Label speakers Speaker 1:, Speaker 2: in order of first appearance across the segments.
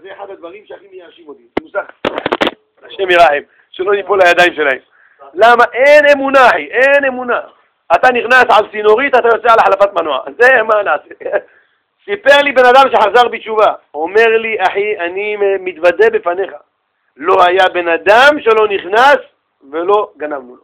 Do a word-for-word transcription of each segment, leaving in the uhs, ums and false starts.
Speaker 1: זה אחד הדברים שהכי מייאשים אותי. מוסך. השם ירחם, שלא ניפול לידיים שלהם. למה? אין אמונה, אחי, אין אמונה. אתה נכנס על צינורית, אתה יוצא על החלפת מנוע. זה מה נעשה. סיפר לי בן אדם שחזר בתשובה. אומר לי, אחי, אני מתוודה בפניך. לא היה בן אדם שלא נכנס ולא גנבנו לו.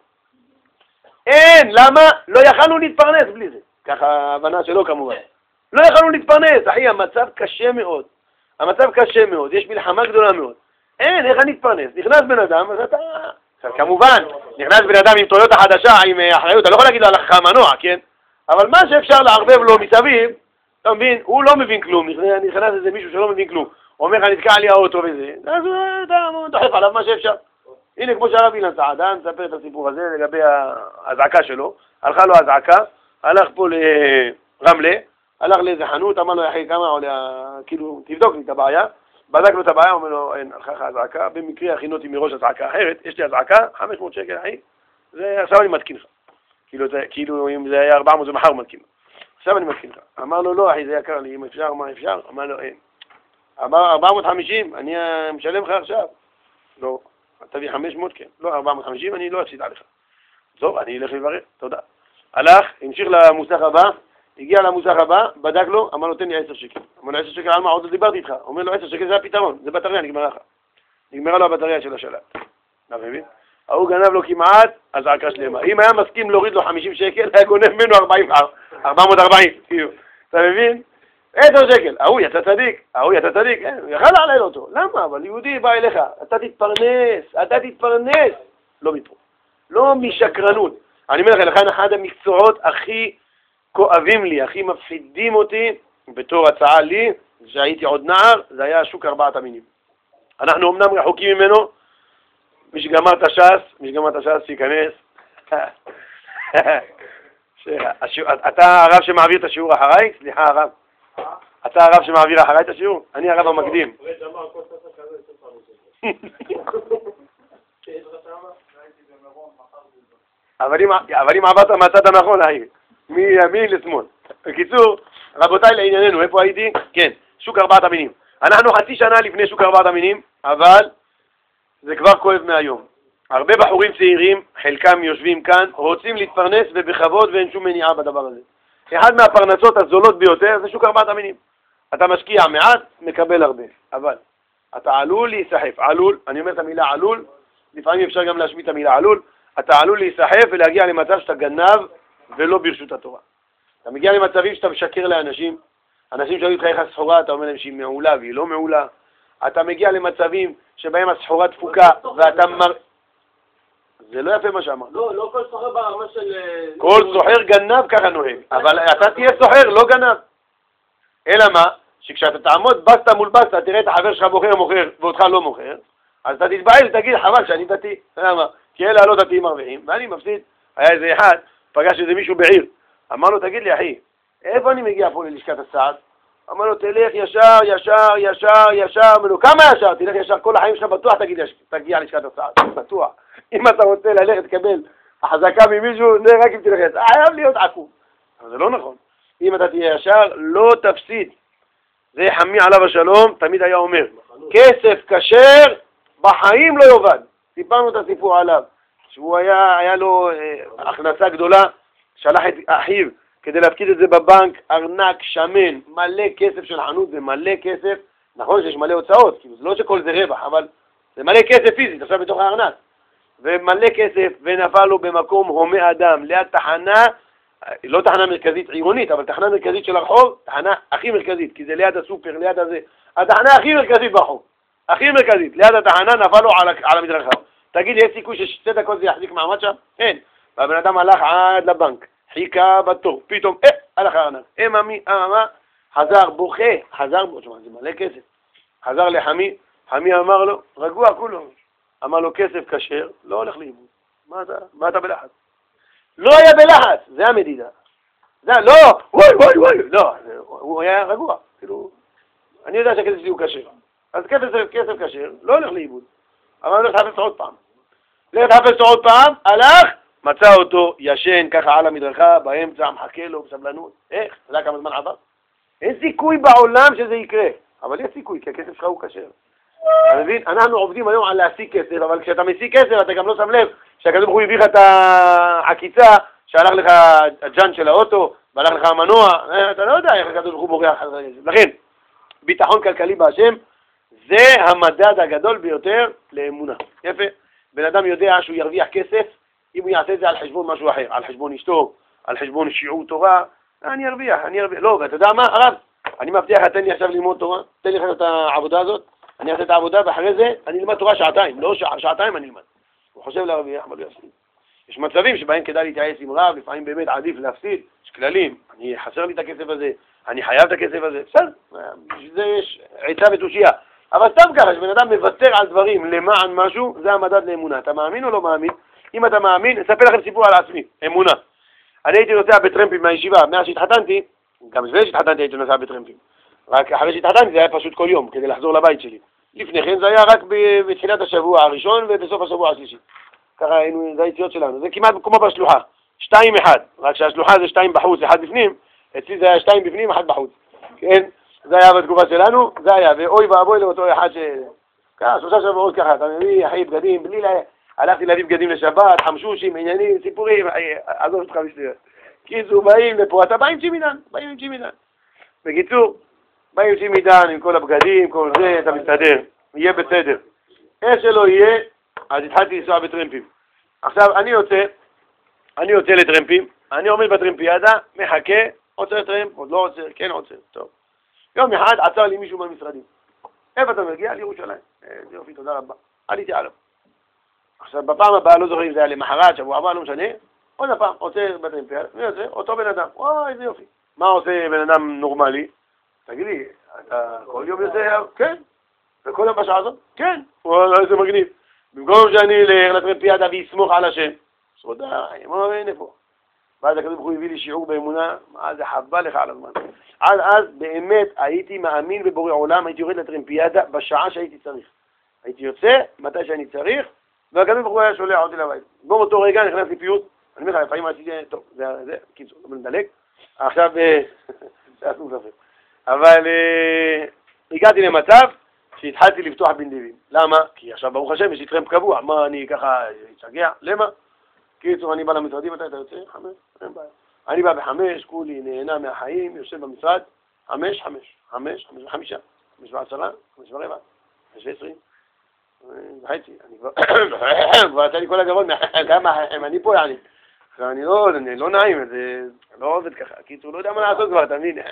Speaker 1: אין, למה? לא יכלנו להתפרנס בלי זה. ככה ההבנה שלו כמובן. לא יכלנו להתפרנס, אחי, המצב קשה מאוד. המצב קשה מאוד, יש מלחמה גדולה מאוד. אין, איך אני אתפרנס? נכנס בן אדם, אז אתה... כמובן, נכנס בן אדם עם טויוטה חדשה, עם אחריות, אתה לא יכול להגיד לו הלכה מנוע, כן? אבל מה שאפשר לערבב לו מסביב, אתה מבין, הוא לא מבין כלום, נכנס איזה מישהו שלא מבין כלום. אומר לך, נתקע לי האוטו וזה, אז אתה דוחף עליו מה שאפשר. הנה, כמו שהרב אילן סעדן, מספר את הסיפור הזה לגבי ההזעקה שלו, הלכה לו הזעקה, הלך פה לרמלה, הלך לאיזה חנות, אמר לו, אחי, כמה עולה, כאילו, תבדוק לי את הבעיה, בדק לו את הבעיה, אומר לו, אין, הלכה לך הזעקה, במקרה הכינותי מראש הזעקה אחרת, יש לי הזעקה, חמש מאות שקל, אחי, זה עכשיו אני מתקין לך. כאילו, זה, כאילו, אם זה היה ארבע מאות, זה מחר מתקין לך. עכשיו אני מתקין לך. אמר לו, לא, אחי, זה יקר לי, אם אפשר, מה אפשר? אמר לו, אין. אמר, ארבע מאות וחמישים, אני משלם לך עכשיו. לא, תביא חמש מאות, כן. לא, ארבע מאות וחמישים, אני לא אפסיד עליך. טוב, אני אלך לברר, תודה. הלך, המשיך למוסך הבא, הגיע למוסך הבא, בדק לו, אמר לו, תן לי עשר שקל. אמר לו, עשר שקל, על מה? עוד לא דיברתי איתך. אומר לו, עשר שקל זה הפתרון, זה בטריה, נגמרה לך. נגמרה לו הבטריה של השלט. אתה מבין? ההוא גנב לו כמעט, הזעקה שלמה. אם היה מסכים להוריד לו חמישים שקל, היה גונב ממנו ארבעים, ארבע מאות וארבעים, כאילו. אתה מבין? עשר שקל, ההוא יצא צדיק, ההוא יצא צדיק, הוא יכל לעלל אותו. למה? אבל יהודי בא אליך, אתה תתפרנס, אתה תתפרנס. לא מפה. לא משקרנות. אני אומר לך, לכן אחד המקצועות הכי כואבים לי, הכי מפחידים אותי, בתור הצעה לי, שהייתי עוד נער, זה היה שוק ארבעת המינים. אנחנו אמנם רחוקים ממנו, מי שגמר את הש"ס, מי שגמר את הש"ס שייכנס. אתה הרב שמעביר את השיעור אחריי? סליחה הרב. אתה הרב שמעביר אחריי את השיעור? אני הרב המקדים. אבל אם עברת מהצד הנכון, מימין לשמאל. בקיצור, רבותיי, לענייננו, איפה הייתי? כן, שוק ארבעת המינים. אנחנו חצי שנה לפני שוק ארבעת המינים, אבל זה כבר כואב מהיום. הרבה בחורים צעירים, חלקם יושבים כאן, רוצים להתפרנס ובכבוד ואין שום מניעה בדבר הזה. אחד מהפרנסות הזולות ביותר זה שוק ארבעת המינים. אתה משקיע מעט, מקבל הרבה. אבל אתה עלול להיסחף. עלול, אני אומר את המילה עלול, לפעמים אפשר גם להשמיט את המילה עלול, אתה עלול להיסחף ולהגיע למצב שאתה גנב ולא ברשות התורה. אתה מגיע למצבים שאתה משקר לאנשים, אנשים שהיו איתך איך הסחורה, אתה אומר להם שהיא מעולה והיא לא מעולה. אתה מגיע למצבים שבהם הסחורה תפוקה ואתה מר... זה לא יפה מה שאמר.
Speaker 2: לא, לא כל סוחר ברמה של...
Speaker 1: כל סוחר גנב ככה נוהג, אבל אתה תהיה סוחר, לא גנב. אלא מה? שכשאתה תעמוד בסטה מול בסטה, תראה את החבר שלך מוכר מוכר ואותך לא מוכר, אז אתה תתבעל ותגיד, חבל שאני דתי. למה? כי אלה הלא דתיים מרוויחים, ואני מפסיד. היה איזה אחד, פגש איזה מישהו בעיר. אמר לו, תגיד לי אחי, איפה אני מגיע פה ללשכת הסעד? אמר לו, תלך ישר, ישר, ישר, ישר. אמר לו, כמה ישר? תלך ישר, כל החיים שלך בטוח תגיע ללשכת הסעד. בטוח. אם אתה רוצה ללכת לקבל החזקה ממישהו, זה רק אם תלך ישר. חייב להיות עקום. אבל זה לא נכון. אם אתה תהיה ישר, לא תפסיד. זה חמי עליו השלום, תמיד היה אומר, כסף כשר, בחיים לא יובד. סיפרנו את הסיפור עליו, שהוא היה, היה לו אה, הכנסה גדולה, שלח את אחיו כדי להפקיד את זה בבנק, ארנק, שמן, מלא כסף של חנות, זה מלא כסף, נכון שיש מלא הוצאות, כאילו זה לא שכל זה רווח, אבל זה מלא כסף פיזית, עכשיו בתוך הארנק, ומלא כסף, ונפל לו במקום הומה אדם, ליד תחנה, לא תחנה מרכזית עירונית, אבל תחנה מרכזית של הרחוב, תחנה הכי מרכזית, כי זה ליד הסופר, ליד הזה, התחנה הכי מרכזית ברחוב, הכי מרכזית, ליד התחנה נפל לו על, על המדרכה. תגיד, יש סיכוי ששתי דקות זה יחזיק מעמד שם? אין. והבן אדם הלך עד לבנק, חיכה בתור, פתאום, אה, הלך הארנק, אה, ממי, אה, מה, חזר, בוכה, חזר, בוכה, זה מלא כסף. חזר לחמי, חמי אמר לו, רגוע כולו, אמר לו, כסף כשר, לא הולך לאיבוד. מה אתה, מה אתה בלחץ? לא היה בלחץ, זה המדידה. זה, לא, וואי, וואי, וואי, לא, הוא היה רגוע, כאילו, אני יודע שהכסף שלי הוא כשר. אז כסף זה כסף כשר, לא הולך לאיבוד. אבל הולך לחפש עוד פעם. הולך לחפש עוד פעם, הלך, מצא אותו ישן ככה על המדרכה, באמצע, מחכה לו בסבלנות. איך? אתה יודע כמה זמן עבר? אין סיכוי בעולם שזה יקרה. אבל יש סיכוי, כי הכסף שלך הוא כשר. אתה מבין? אנחנו עובדים היום על להשיג כסף, אבל כשאתה משיג כסף אתה גם לא שם לב שהקדוש ברוך הוא הביא לך את העקיצה, שהלך לך הג'אן של האוטו, והלך לך המנוע, אתה לא יודע איך הקדוש ברוך הוא בורח על זה. לכן, ביטחון כלכלי בהשם, זה המדד הגדול ביותר לאמונה. יפה. בן אדם יודע שהוא ירוויח כסף, אם הוא יעשה את זה על חשבון משהו אחר, על חשבון אשתו, על חשבון שיעור תורה, אני ארוויח, אני ארוויח. לא, ואתה יודע מה, הרב? אני מבטיח, תן לי עכשיו ללמוד תורה, תן לי את העבודה הזאת, אני אעשה את העבודה, ואחרי זה אני אלמד תורה שעתיים, לא שע, שעתיים אני אלמד. הוא חושב להרוויח, אבל לא יפסיד. יש מצבים שבהם כדאי להתייעץ עם רב, לפעמים באמת עדיף להפסיד, יש כללים, אני חסר לי את הכסף הזה, אני חייב את הכסף הזה, בסדר, זה יש עצה ותושייה. אבל סתם ככה, שבן אדם מוותר על דברים למען משהו, זה המדד לאמונה. אתה מאמין או לא מאמין? אם אתה מאמין, אספר לכם סיפור על עצמי, אמונה. אני הייתי נוסע בטרמפים מהישיבה, מאז שהתחתנתי, גם לפני שהתחתנתי הייתי נוסע בטרמפים. רק אחרי שהתחתנתי זה היה פשוט כל יום, כדי לחזור לבית שלי. לפני כן זה היה רק בתחילת השבוע הראשון ובסוף השבוע השלישי. ככה היינו, זה היציאות שלנו. זה כמעט כמו בשלוחה. שתיים אחד. רק שהשלוחה זה שתיים בחוץ, אחד בפנים. אצלי זה היה שתיים בפנים, אחד בחוץ. כן? זה היה בתגובה שלנו, זה היה. ואוי ואבוי לאותו אחד ש... ככה, שלושה שבועות ככה. אתה מביא, אחי, בגדים, בלי לה... הלכתי להביא בגדים לשבת, חמשושים, עניינים, סיפורים. עזוב אותך בשטויות. קיצור, באים לפה, אתה בא עם צ'ימידן, באים עם צ'ימידן. בקיצור, באים עם צ'ימידן, עם כל הבגדים, כל זה, אתה מסתדר. יהיה בסדר. איך שלא יהיה, אז התחלתי לנסוע בטרמפים. עכשיו, אני יוצא, אני יוצא לטרמפים, אני עומד בטרמפיאדה, מחכה, עוצר טרמפ, עוד לא עוצר, כן עוצר, טוב. יום אחד עצר לי מישהו מהמשרדים. איפה אתה מגיע? לירושלים. זה יופי, תודה רבה. עליתי עליו. עכשיו, בפעם הבאה, לא זוכר אם זה היה למחרת, שבוע הבא, לא משנה, עוד הפעם, עוצר בטרמפיאדה, מי עוצר? אותו בן אדם. וואי, איזה יופי. מה עושה בן אדם נורמלי? תגיד לי, אתה כל יום יוצא? כן. וכל יום בשעה הזאת? כן. וואלה, איזה מגניב. במקום שאני אלך לטרמפיאדה ויסמוך על השם, סודה, הנה פה. ואז הקדוש ברוך הוא הביא לי שיעור באמונה, מה זה חבל לך על הזמן. עד אז באמת הייתי מאמין בבורא עולם, הייתי יורד לטרמפיאדה בשעה שהייתי צריך. הייתי יוצא מתי שאני צריך, והקדוש ברוך הוא היה שולח אותי לבית. באותו רגע נכנס לי פיוט, אני אומר לך, לפעמים עשיתי, טוב, זה, זה, קיצור, לא נדלק. עכשיו, זה אסור ספר. אבל הגעתי למצב שהתחלתי לפתוח בנדיבים. למה? כי עכשיו ברוך השם יש לי טרמפ קבוע, מה אני ככה אצגע? למה? קיצור, אני בא למשרדים, מתי אתה יוצא? חמש, אין בעיה. אני בא בחמש, כולי נהנה מהחיים, יושב במשרד, חמש, חמש, חמש, חמש וחמישה, חמש ועשרה, חמש ורבע, חמש ועשרים, וחצי, אני כבר, כבר יצא לי כל הגרון, כמה אני פה יעני. אני לא, לא נעים, זה לא עובד ככה, קיצור, לא יודע מה לעשות כבר, אתה מבין?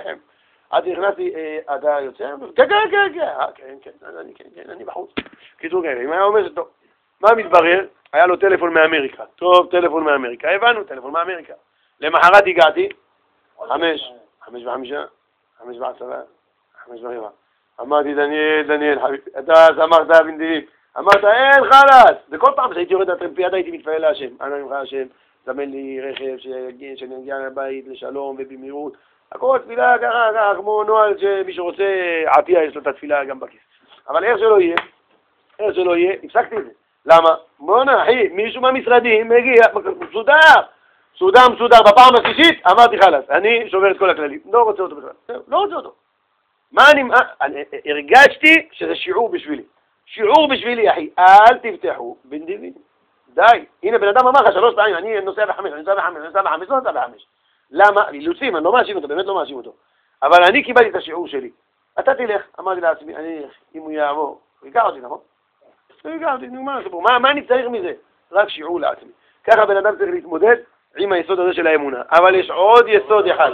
Speaker 1: עד נכנסתי, אתה יוצא? כן, כן, כן, כן, כן, אני, כן, כן, אני בחוץ. קיצור, כן, אם היה אומר שטוב. מה מתברר? היה לו טלפון מאמריקה. טוב, טלפון מאמריקה. הבנו, טלפון מאמריקה. למחרת הגעתי, חמש, חמש וחמישה, חמש ועשרה, חמש ורבע. אמרתי, דניאל, דניאל, חביבי, אתה שמחת בנדיבים. אמרת, אין חלאס. וכל פעם שהייתי יורד לטרמפיאדה הייתי מתפעל להשם. אנא ממך השם, זמן לי רכב שאני אגיע לבית לשלום ובמהירות. הכל תפילה ככה, ככה, כמו נועל שמי שרוצה עטיה יש לו את התפילה גם בכיס. אבל איך שלא יהיה, איך שלא יהיה, הפסקתי את זה. למה? בוא'נה, אחי, מישהו מהמשרדים מגיע, מסודר, מסודר, מסודר, בפעם השלישית, אמרתי חלאס, אני שובר את כל הכללים, לא רוצה אותו בכלל, לא רוצה אותו. מה אני, אני הרגשתי שזה שיעור בשבילי, שיעור בשבילי, אחי, אל תפתחו בנדיבים, די, הנה בן אדם אמר לך שלוש פעמים, אני נוסע בחמש, אני נוסע בחמש, אני נוסע בחמש, לא נוסע בחמש. למה? אילוצים, אני לא מאשים אותו, באמת לא מאשים אותו. אבל אני קיבלתי את השיעור שלי. אתה תלך, אמרתי לעצמי, אני אלך, אם הוא יעבור, הוא ייקח אותי, נכון? הוא ייקח אותי, נגמר הסיפור. מה, מה אני צריך מזה? רק שיעור לעצמי. ככה בן אדם צריך להתמודד עם היסוד הזה של האמונה. אבל יש עוד יסוד אחד.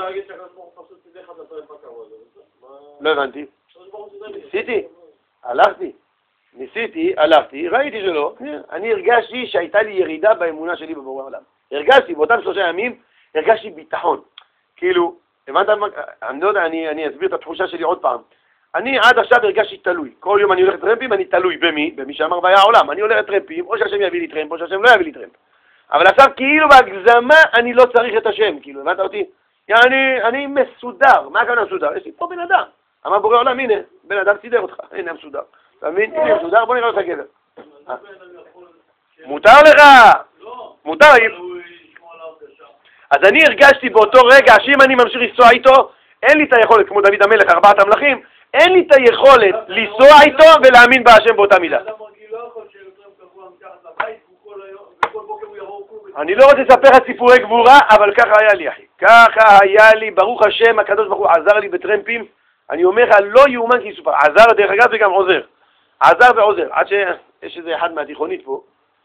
Speaker 1: לא הבנתי. ניסיתי, הלכתי. ניסיתי, הלכתי, ראיתי שלא. אני הרגשתי שהייתה לי ירידה באמונה שלי בבורא העולם. הרגשתי, באותם שלושה ימים, הרגשתי ביטחון. כאילו, הבנת, אני לא יודע, אני, אני אסביר את התחושה שלי עוד פעם. אני עד עכשיו הרגשתי תלוי. כל יום אני הולך לטרמפים, אני תלוי במי? במי שאמר והיה העולם. אני הולך לטרמפים, או שהשם יביא לי טרמפ, או שהשם לא יביא לי טרמפ. אבל עכשיו כאילו בהגזמה אני לא צריך את השם. כאילו, הבנת אותי? אני, אני מסודר. מה הכוונה מסודר? יש לי פה בן אדם. אמר בורא עולם, הנה, בן אדם סידר אותך. הנה מסודר. אתה מבין? הנה מסודר, בוא נראה אותך גבר. מותר לך! מותר. אז אני הרגשתי באותו רגע שאם אני ממשיך לנסוע איתו, אין לי את היכולת, כמו דוד המלך, ארבעת המלכים, אין לי את היכולת לנסוע איתו ולהאמין בהשם באותה מידה. אני לא רוצה לספר את סיפורי גבורה, אבל ככה היה לי, אחי. ככה היה לי, ברוך השם, הקדוש ברוך הוא עזר לי בטרמפים. אני אומר לך, לא יאומן כי יסופר. עזר, דרך אגב, וגם עוזר. עזר ועוזר. עד שיש איזה אחד מהתיכונית פה,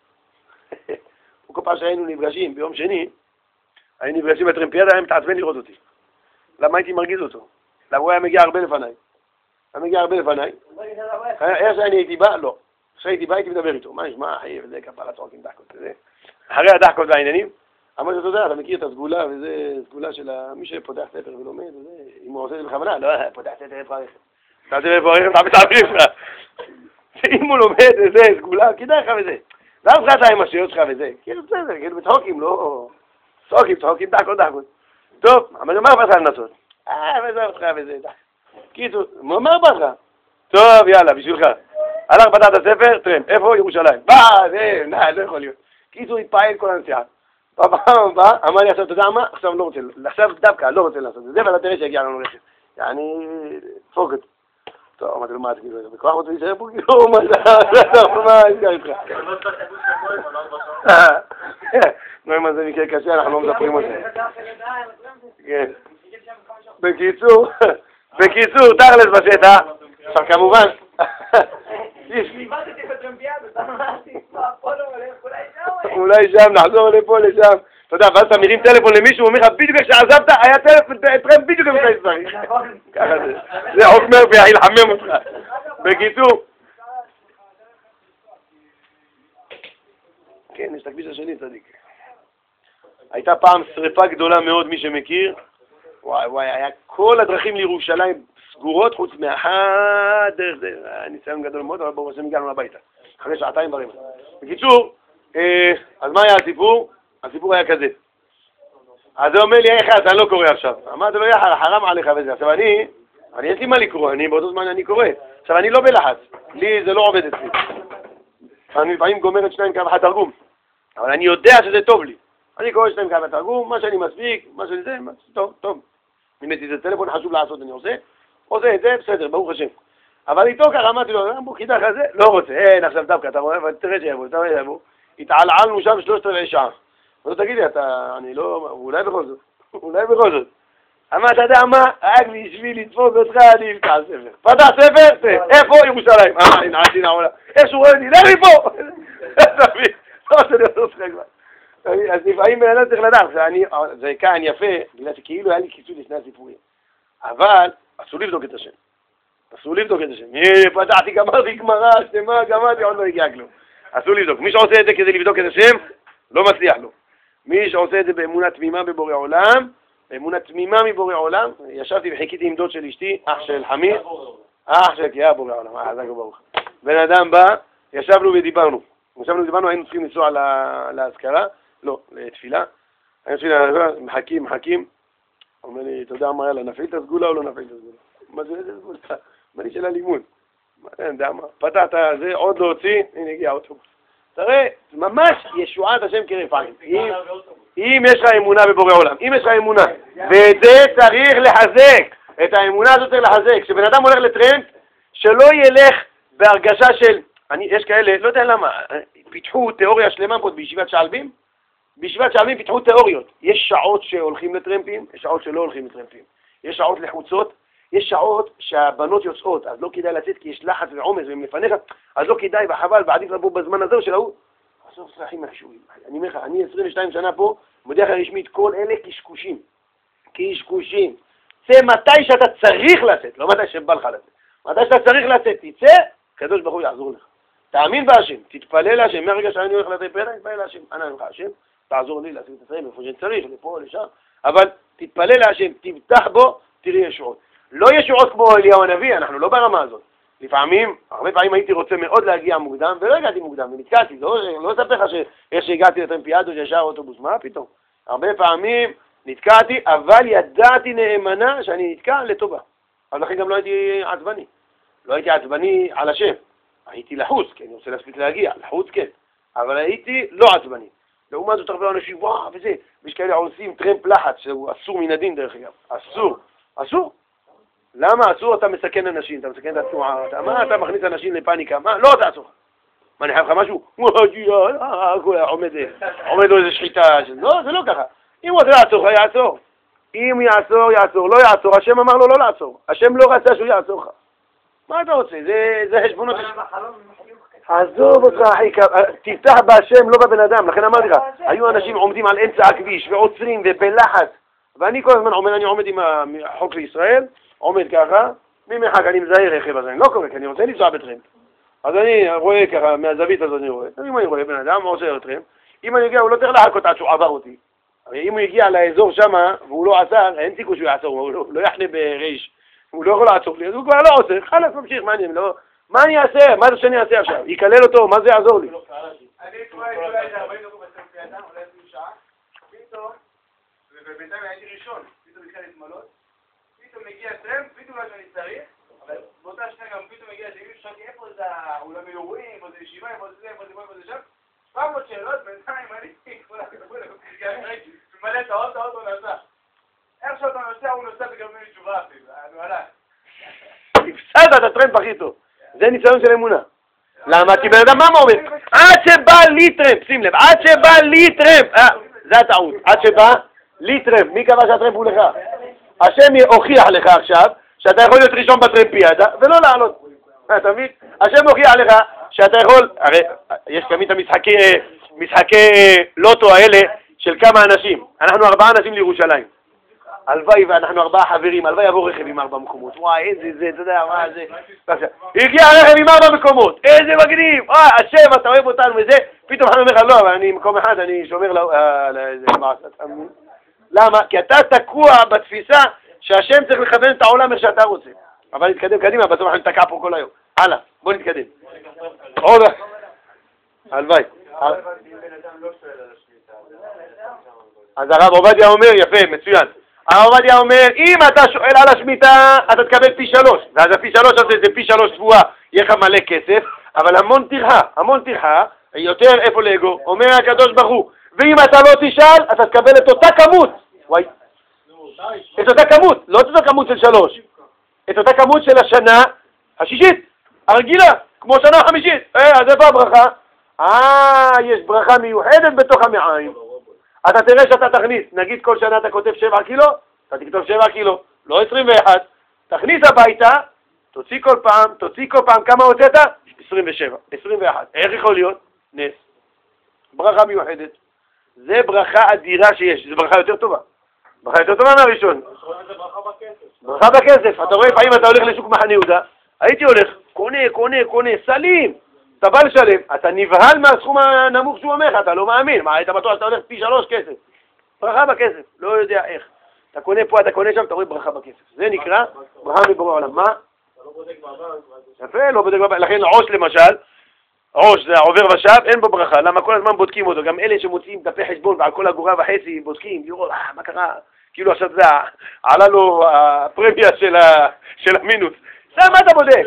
Speaker 1: כל פעם שהיינו נפגשים ביום שני, היינו נפגשים בטרמפיאדה, היה מתעצבן לראות אותי. למה הייתי מרגיז אותו? למה הוא היה מגיע הרבה לפניי. היה מגיע הרבה לפניי. איך שאני הייתי בא? לא. כשהייתי בא הייתי מדבר איתו. מה נשמע, אחי, וזה כפרה צועקים דחקות. אחרי הדחקות והעניינים, אמרתי, אתה יודע, אתה מכיר את הסגולה, וזה סגולה של מי שפותח ספר ולומד, וזה, אם הוא עושה את זה בכוונה, לא, פותח ספר איפה הרכב. אתה עושה איפה הרכב, אתה מתעביר לך. אם הוא לומד וזה, סגולה, כדאי לך וזה. למה לך אתה עם השאלות שלך וזה? כאילו בסדר, כאילו בצחוקים, לא... צחוקים, צחוקים, דחקות, דחקות. טוב, אבל מה באת לנסות? אה, וזה אותך וזה, קיצור, מה באת לך? טוב, יאללה, בשבילך. הלך פתח את הספר, טרמפ, איפה? ירושלים. בא, זה, נה, לא יכול להיות. קיצור, התפעל כל הנסיעה. בפעם הבאה, אמר לי עכשיו, אתה יודע מה? עכשיו לא רוצה, עכשיו דווקא, לא רוצה לעשות את זה, ואתה תראה שהגיע לנו רכב. יעני, פוקט. טוב, אמרתי לו, מה, אתה כאילו, בכוח רוצה להישאר פה? כאילו, מה זה, מה, נסגר איתך. נו, אם זה מקרה קשה, אנחנו לא מדברים על זה. כן. בקיצור, בקיצור, תכלס בשטח. עכשיו, כמובן, אולי שם, נחזור לפה, לשם. אתה יודע, ואז אתה מרים טלפון למישהו, הוא אומר לך, בדיוק כשעזבת, היה טלפון, טרמפ בדיוק כמו הישראלי. ככה זה. זה חוק מרפי, ילחמם אותך. בקיצור. כן, יש את הכביש השני, צדיק. הייתה פעם שריפה גדולה מאוד, מי שמכיר. וואי וואי, היה כל הדרכים לירושלים סגורות, חוץ מאחד דרך זה. ניסיון גדול מאוד, אבל ברוך השם הגענו הביתה. אחרי שעתיים ברבע. בקיצור, אז מה היה הסיפור? הסיפור היה כזה. אז הוא אומר לי, איך אתה, אני לא קורא עכשיו. אמרתי לו, יחר, חרם עליך וזה. עכשיו אני, אני יש לי מה לקרוא, אני באותו זמן אני קורא. עכשיו אני לא בלחץ, לי זה לא עובד אצלי. אני לפעמים גומר את שניים כמה תרגום. אבל אני יודע שזה טוב לי. אני קורא שניים כמה תרגום, מה שאני מספיק, מה שאני זה, טוב, טוב. אם יש איזה טלפון חשוב לעשות, אני עושה. עושה את זה, בסדר, ברוך השם. אבל איתו ככה אמרתי לו, בוא חידך הזה, לא רוצה, אין, עכשיו דווקא, אתה רואה, תראה שיבוא, תראה שיבוא. התעלעלנו שם שלושת רבעי שעה. אז תגיד לי, אתה, אני לא, אולי בכל זאת, אולי בכל זאת. אבל אתה יודע מה, רק בשביל לתפוס אותך, אני אבקע ספר. פתח ספר, איפה ירושלים? אה, הנה, עד הנה העולה. איך שהוא רואה לי, לך לי פה! לא רוצה להיות אותך כבר. אז לפעמים בן אדם צריך לדעת, זה כאן יפה, בגלל שכאילו היה לי כיסוי לשני הסיפורים. אבל אסור לבדוק את השם. אסור לבדוק את השם. פתחתי, גמרתי גמרא, שמה, גמרתי, עוד לא הגיע כלום. אסור לבדוק. מי שעושה את זה כדי לבדוק את השם, לא מצליח לו. מי שעושה את זה באמונה תמימה בבורא עולם, באמונה תמימה מבורא עולם, ישבתי וחיכיתי עם דוד של אשתי, אח של חמיר, אח של קריאה בורא עולם, אה, זה ברוך. בן אדם בא, ישבנו ודיברנו. ישבנו ודיברנו, היינו צריכים לנסוע להזכרה, לא, לתפילה. היינו צריכים להזכרה, מחכים, מחכים. אומר לי, אתה יודע מה, יאללה, נפעיל את הסגולה או לא נפעיל את הסגולה? מה זה, איזה סגולה? מה לי של הלימוד? אני יודע מה, פתחת זה, עוד לא הוציא, הנה הגיע האוטובוס. תראה, ממש ישועת השם כרפאים. אם יש לך אמונה בבורא עולם, אם יש לך אמונה, ואת זה צריך לחזק, את האמונה הזאת צריך לחזק. כשבן אדם הולך לטרמפ, שלא ילך בהרגשה של, אני, יש כאלה, לא יודע למה, פיתחו תיאוריה שלמה פה בישיבת שעלבים, בישיבת שעלבים פיתחו תיאוריות. יש שעות שהולכים לטרמפים, יש שעות שלא הולכים לטרמפים. יש שעות לחוצות, יש שעות שהבנות יוצאות, אז לא כדאי לצאת כי יש לחץ ועומס והם לפניך, אז לא כדאי וחבל, ועדיף לבוא בזמן הזה של ההוא. בסוף סלחים הקשורים. אני אומר לך, אני עשרים ושתיים שנה פה, מודיע לך רשמית, כל אלה קשקושים. קשקושים. זה מתי שאתה צריך לצאת, לא מתי שבא לך לצאת. מתי שאתה צריך לצאת, תצא, הקדוש ברוך הוא יעזור לך. תאמין בהשם, תתפלל להשם, מהרגע שאני הולך לתת פרק, תתפלל להשם, אנא ממך השם, תעזור לי לעשות את ישראל, איפה שצריך, לפה, לשם, אבל תתפלל להשם, תבטח בו, תראי ישועות. לא ישועות כמו אליהו הנביא, אנחנו לא ברמה הזאת. לפעמים, הרבה פעמים הייתי רוצה מאוד להגיע מוקדם, ולא הגעתי מוקדם, ונתקעתי, לא, לא אספר לך שאיך שהגעתי לטרמפיאדו שישר אוטובוס, מה פתאום? הרבה פעמים נתקעתי, אבל ידעתי נאמנה שאני נתקע לטובה. אז לכן גם לא הייתי עצבני. לא הייתי עצבני על השם. הייתי לחוץ, כי אני רוצה להספיק להגיע, לחוץ כן. אבל הייתי לא עצבני. לעומת זאת הרבה אנשים, וואו, וזה, יש כאלה עושים טרמפ לחץ, שהוא אסור מן הדין דרך אגב. אסור. אסור. למה אסור? אתה מסכן אנשים, אתה מסכן את התנועה, אתה, מה אתה מכניס אנשים לפאניקה? מה? לא, זה אסור. מה, אני חייב לך משהו? עומד לו איזה שחיטה, לא, זה לא ככה. אם הוא רוצה לעצור, יעצור. אם יעצור, יעצור, לא יעצור, השם אמר לו לא לעצור. השם לא רצה שהוא יעצור לך. מה אתה רוצה? זה חשבונות. עזוב אותך, אחי, תפתח בהשם, לא בבן אדם. לכן אמרתי לך, היו אנשים עומדים על אמצע הכביש ועוצרים ובלחץ. ואני כל הזמן עומד, אני עומד עם החוק לישראל, עומד ככה, ממחק אני מזהה רכב הזה, אני לא קורא, כי אני רוצה לנסוע בטרמפ. אז אני רואה ככה, מהזווית הזאת אני רואה. אם אני רואה בן אדם, עושה טרמפ, אם אני אגיע, הוא לא צריך לחכות עד שהוא עבר אותי. אבל אם הוא הגיע לאזור שמה, והוא לא עצר, אין סיכוי שהוא יעצור, הוא לא, לא יחנה בריש. הוא לא יכול לעצור לי, אז הוא כבר לא עושה, חלס, ממשיך, מה אני, לא... מה אני אעשה? מה זה שאני אעשה עכשיו? יקלל אותו, מה זה יעזור לי?
Speaker 2: אני אתראה אולי איזה ארבעים דקות בסרפי אדם, אולי איזה שעה, פתאום, ובינתיים הייתי ראשון, פתאום התחיל להתמלות, פתאום מגיע טרמפ, פתאום מה שאני צריך, אבל באותה שנייה גם פתאום מגיע איזה מישהו, שאלתי איפה זה האולם אירועים, איפה זה ישיבה, איפה זה זה, איפה זה פה, איפה זה שם, פעם עוד שאלות, בינתיים אני, ממלא את האוטו, האוטו נוסע. איך שאתה נוסע, הוא נוסע וגם אין לי תשובה אפילו, אני הלך.
Speaker 1: הפסדת את הטרמפ הכי טוב. זה ניסיון של אמונה. למה? כי בן אדם מה אומר? עד שבא לי טרמפ, שים לב, עד שבא לי טרמפ, זה הטעות, עד שבא לי טרמפ, מי קבע שהטרמפ הוא לך? השם הוכיח לך עכשיו שאתה יכול להיות ראשון בטרמפיאדה ולא לעלות. אתה מבין? השם הוכיח לך שאתה יכול, הרי יש תמיד את המשחקי לוטו האלה של כמה אנשים, אנחנו ארבעה אנשים לירושלים. הלוואי ואנחנו ארבעה חברים, הלוואי יבוא רכב עם ארבע מקומות, וואי איזה זה, אתה יודע מה זה, הגיע רכב עם ארבע מקומות, איזה מגניב, וואי השם אתה אוהב אותנו וזה, פתאום אני אומר לך לא, אבל אני מקום אחד, אני שומר לאיזה מעשה, למה? כי אתה תקוע בתפיסה שהשם צריך לכוון את העולם איך שאתה רוצה, אבל נתקדם קדימה, בסוף אנחנו נתקע פה כל היום, הלאה, בוא נתקדם, עוד, הלוואי, אז הרב עובדיה אומר, יפה, מצוין. הרב עובדיה אומר, אם אתה שואל על השמיטה, אתה תקבל פי שלוש. ואז הפי שלוש הזה זה פי שלוש תבואה, יהיה לך מלא כסף, אבל המון טרחה, המון טרחה, יותר איפה לאגור. אומר הקדוש ברוך הוא, ואם אתה לא תשאל, אתה תקבל את אותה כמות. וואי. את אותה כמות, לא את אותה כמות של שלוש. את אותה כמות של השנה השישית, הרגילה, כמו שנה החמישית. אה, אז איפה הברכה? אה, יש ברכה מיוחדת בתוך המעיים. אתה תראה שאתה תכניס, נגיד כל שנה אתה כותב שבע קילו, אתה תכתוב שבע קילו, לא עשרים ואחת, תכניס הביתה, תוציא כל פעם, תוציא כל פעם כמה הוצאת? עשרים ושבע, עשרים ואחת. איך יכול להיות? נס. ברכה מיוחדת. זה ברכה אדירה שיש, זה ברכה יותר טובה. ברכה יותר טובה מהראשון. ברכה בכסף. אתה רואה, פעמים אתה הולך לשוק מחנה יהודה, הייתי הולך, קונה, קונה, קונה, סלים. אתה בא לשלם, אתה נבהל מהסכום הנמוך שהוא אומר לך, אתה לא מאמין, מה, היית בטוח שאתה הולך פי שלוש כסף, ברכה בכסף, לא יודע איך, אתה קונה פה, אתה קונה שם, אתה רואה ברכה בכסף, זה נקרא ברכה מבורא עולם, מה? אתה לא בודק בבנק, יפה, לא בודק בבנק, לכן עוש למשל, עוש זה העובר ושב, אין בו ברכה, למה כל הזמן בודקים אותו, גם אלה שמוצאים דפי חשבון ועל כל אגורה וחצי בודקים, לראות, אה, מה קרה, כאילו עכשיו זה, עלה לו הפרמיה של המינוס, זה מה אתה בודק?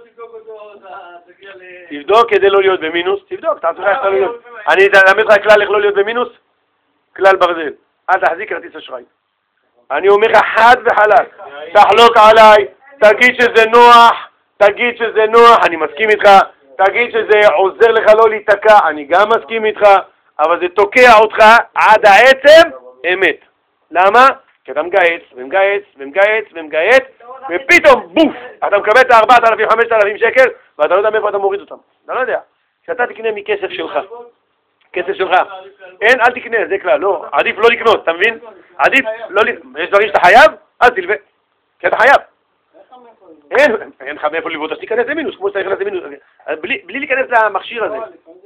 Speaker 1: תבדוק כדי לא להיות במינוס, תבדוק, אתה צריך לא להיות. אני אלמד לך כלל איך לא להיות במינוס, כלל ברזל, אל תחזיק כרטיס אשראי. אני אומר לך חד וחלק, תחלוק עליי, תגיד שזה נוח, תגיד שזה נוח, אני מסכים איתך, תגיד שזה עוזר לך לא להיתקע, אני גם מסכים איתך, אבל זה תוקע אותך עד העצם אמת. למה? כי אתה מגייץ, ומגייץ, ומגייץ, ומגייץ, ופתאום בוף, אתה מקבל את ה-ארבעת אלפים, חמשת אלפים שקל, ואתה לא יודע מאיפה אתה מוריד אותם. אתה לא יודע. כשאתה תקנה מכסף שלך, כסף שלך, אין, אל תקנה, זה כלל, לא, עדיף לא לקנות, אתה מבין? עדיף לא לקנות, יש דברים שאתה חייב, אל תלווה, כי אתה חייב. אין, אין לך מאיפה ללוות, אז תיכנס למינוס, כמו שאתה נכנס למינוס, בלי להיכנס למכשיר הזה.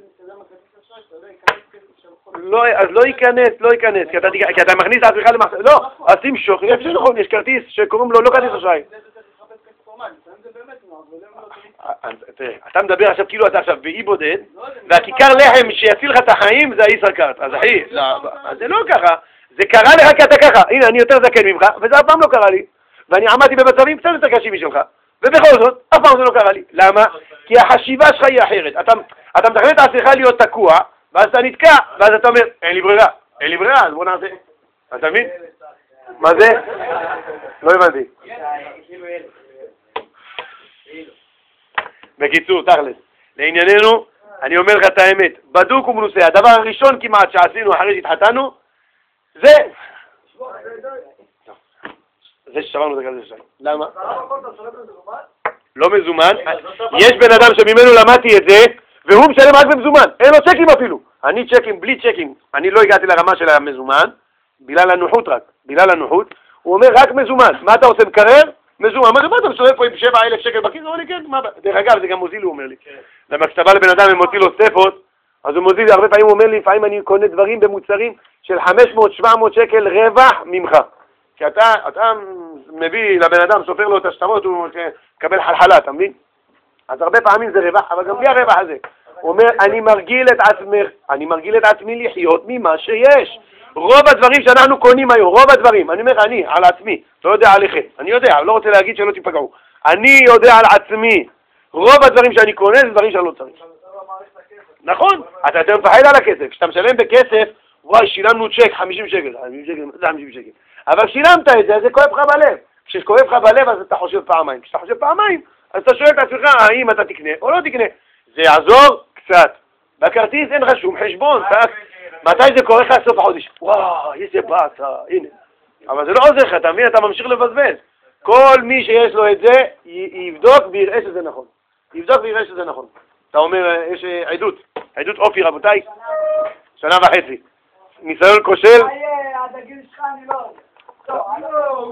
Speaker 1: לא, אז לא ייכנס, לא ייכנס, כי אתה, כי אתה מכניס את עצמך למחשב, לא, אז תמשוך, יש נכון, יש כרטיס שקוראים לו לא כרטיס אשראי. אתה מדבר עכשיו כאילו אתה עכשיו באי בודד, והכיכר לחם שיציל לך את החיים זה הישראכרט, אז אחי, זה לא ככה, זה קרה לך כי אתה ככה, הנה אני יותר זקן ממך, וזה אף פעם לא קרה לי, ואני עמדתי במצבים קצת יותר קשים משלך, ובכל זאת, אף פעם זה לא קרה לי, למה? כי החשיבה שלך היא אחרת, אתה מתכנן את עצמך להיות תקוע, ואז אתה נתקע, ואז אתה אומר, אין לי ברירה, אין לי ברירה, אז בוא נעשה. אתה מבין? מה זה? לא הבנתי. בקיצור, תכלס, לענייננו, אני אומר לך את האמת, בדוק ומנוסה, הדבר הראשון כמעט שעשינו אחרי שהתחתנו, זה... זה ששברנו את הכזה שלנו. למה? לא מזומן. יש בן אדם שממנו למדתי את זה, והוא משלם רק במזומן, אין לו צ'קים אפילו. אני צ'קים, בלי צ'קים, אני לא הגעתי לרמה של המזומן, בגלל הנוחות רק, בגלל הנוחות, הוא אומר רק מזומן. מה אתה עושה מקרר? מזומן. מה אתה מסתובב פה עם שבע אלף שקל בכיס? הוא אומר לי, כן, מה? דרך אגב, זה גם מוזיל, הוא אומר לי. למה כשאתה בא לבן אדם ומוציא לו סטפות, אז הוא מוזיל, הרבה פעמים הוא אומר לי, לפעמים אני קונה דברים במוצרים של חמש מאות שבע מאות שקל רווח ממך. כי אתה, אתה מביא לבן אדם, סופר לו את השטרות, הוא מקבל חלחלה, אתה מבין? אז הרבה פעמים זה רווח, אבל גם בלי הרווח הזה. הוא אומר, אני מרגיל את עצמי, אני מרגיל את עצמי לחיות ממה שיש. רוב הדברים שאנחנו קונים היום, רוב הדברים, אני אומר, אני, על עצמי, לא יודע עליכם, אני יודע, לא רוצה להגיד שלא תיפגעו. אני יודע על עצמי, רוב הדברים שאני קונה זה דברים שאני לא צריך. נכון, אתה יותר מפחד על הכסף. כשאתה משלם בכסף, וואי, שילמנו צ'ק, חמישים שקל, חמישים שקל, זה חמישים שקל. אבל שילמת את זה, זה כואב לך בלב. כשכואב לך בלב, אז אתה חושב פעמיים. כשאתה חושב פעמיים, אז אתה שואל את עצמך, האם אתה תקנה או לא תקנה. זה יעזור קצת. בכרטיס אין לך שום חשבון. מתי זה קורה לך סוף החודש? וואו, איזה באסה, הנה. אבל זה לא עוזר לך, אתה מבין? אתה ממשיך לבזבז. כל מי שיש לו את זה, יבדוק ויראה שזה נכון. יבדוק ויראה שזה נכון. אתה אומר, יש עדות, עדות אופי, רבותיי, שנה וחצי. ניסיון כושל.
Speaker 3: עד הגיל שלך אני לא...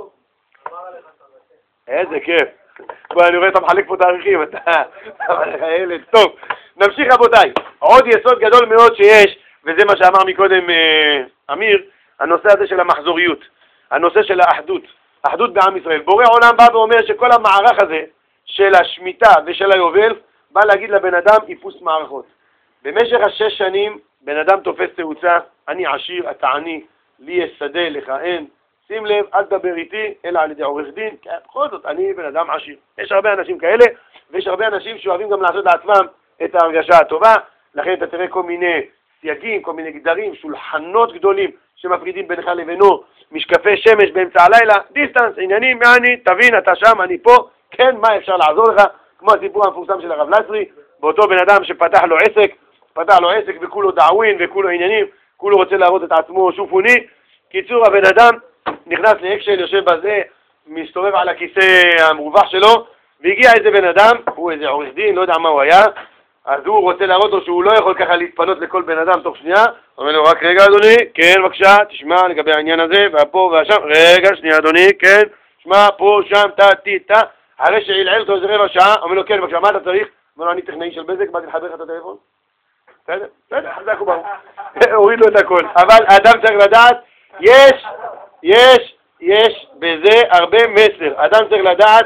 Speaker 1: איזה כיף. בוא, אני רואה אתה מחלק פה תאריכים, אתה... ילד, טוב. נמשיך רבותיי. עוד יסוד גדול מאוד שיש, וזה מה שאמר מקודם אמיר, הנושא הזה של המחזוריות, הנושא של האחדות, האחדות בעם ישראל. בורא עולם בא ואומר שכל המערך הזה של השמיטה ושל היובל, בא להגיד לבן אדם איפוס מערכות. במשך השש שנים, בן אדם תופס תאוצה, אני עשיר, אתה עני, לי יש שדה, לך אין. שים לב, אל תדבר איתי, אלא על ידי עורך דין, כי בכל זאת, אני בן אדם עשיר. יש הרבה אנשים כאלה, ויש הרבה אנשים שאוהבים גם לעשות לעצמם את ההרגשה הטובה, לכן אתה תראה כל מיני סייגים, כל מיני גדרים, שולחנות גדולים שמפרידים בינך לבינו, משקפי שמש באמצע הלילה, דיסטנס, עניינים, מעני, תבין, אתה שם, אני פה, כן, מה אפשר לעזור לך? כמו הסיפור המפורסם של הרב לסרי, באותו בן אדם שפתח לו עסק, פתח לו עסק וכולו דעווין וכולו עניינים, כולו רוצה להראות את עצמו שופוני. קיצור, הבן אדם נכנס לאקשל, יושב בזה, מסתובב על הכיסא המרווח שלו, והגיע איזה בן אדם, הוא איזה עורך דין, לא יודע מה הוא היה, אז הוא רוצה להראות לו שהוא לא יכול ככה להתפנות לכל בן אדם תוך שנייה, אומר לו, רק רגע אדוני, כן בבקשה, תשמע לגבי העניין הזה, והפה והשם, רגע שנייה אדוני, כן, שמע, פה, שם, תה, תי, תה, אחרי שהילעל אותו איזה רבע שעה, אומר לו, כן בבקשה, מה אתה צריך? אומר לו, אני טכנאי של בזק, באתי לחבר לך את הטלפון? בסדר, בסדר, חזק וברוך. הוריד לו את הכל. אבל האדם צריך לדעת, יש, יש, יש בזה הרבה מסר. אדם צריך לדעת...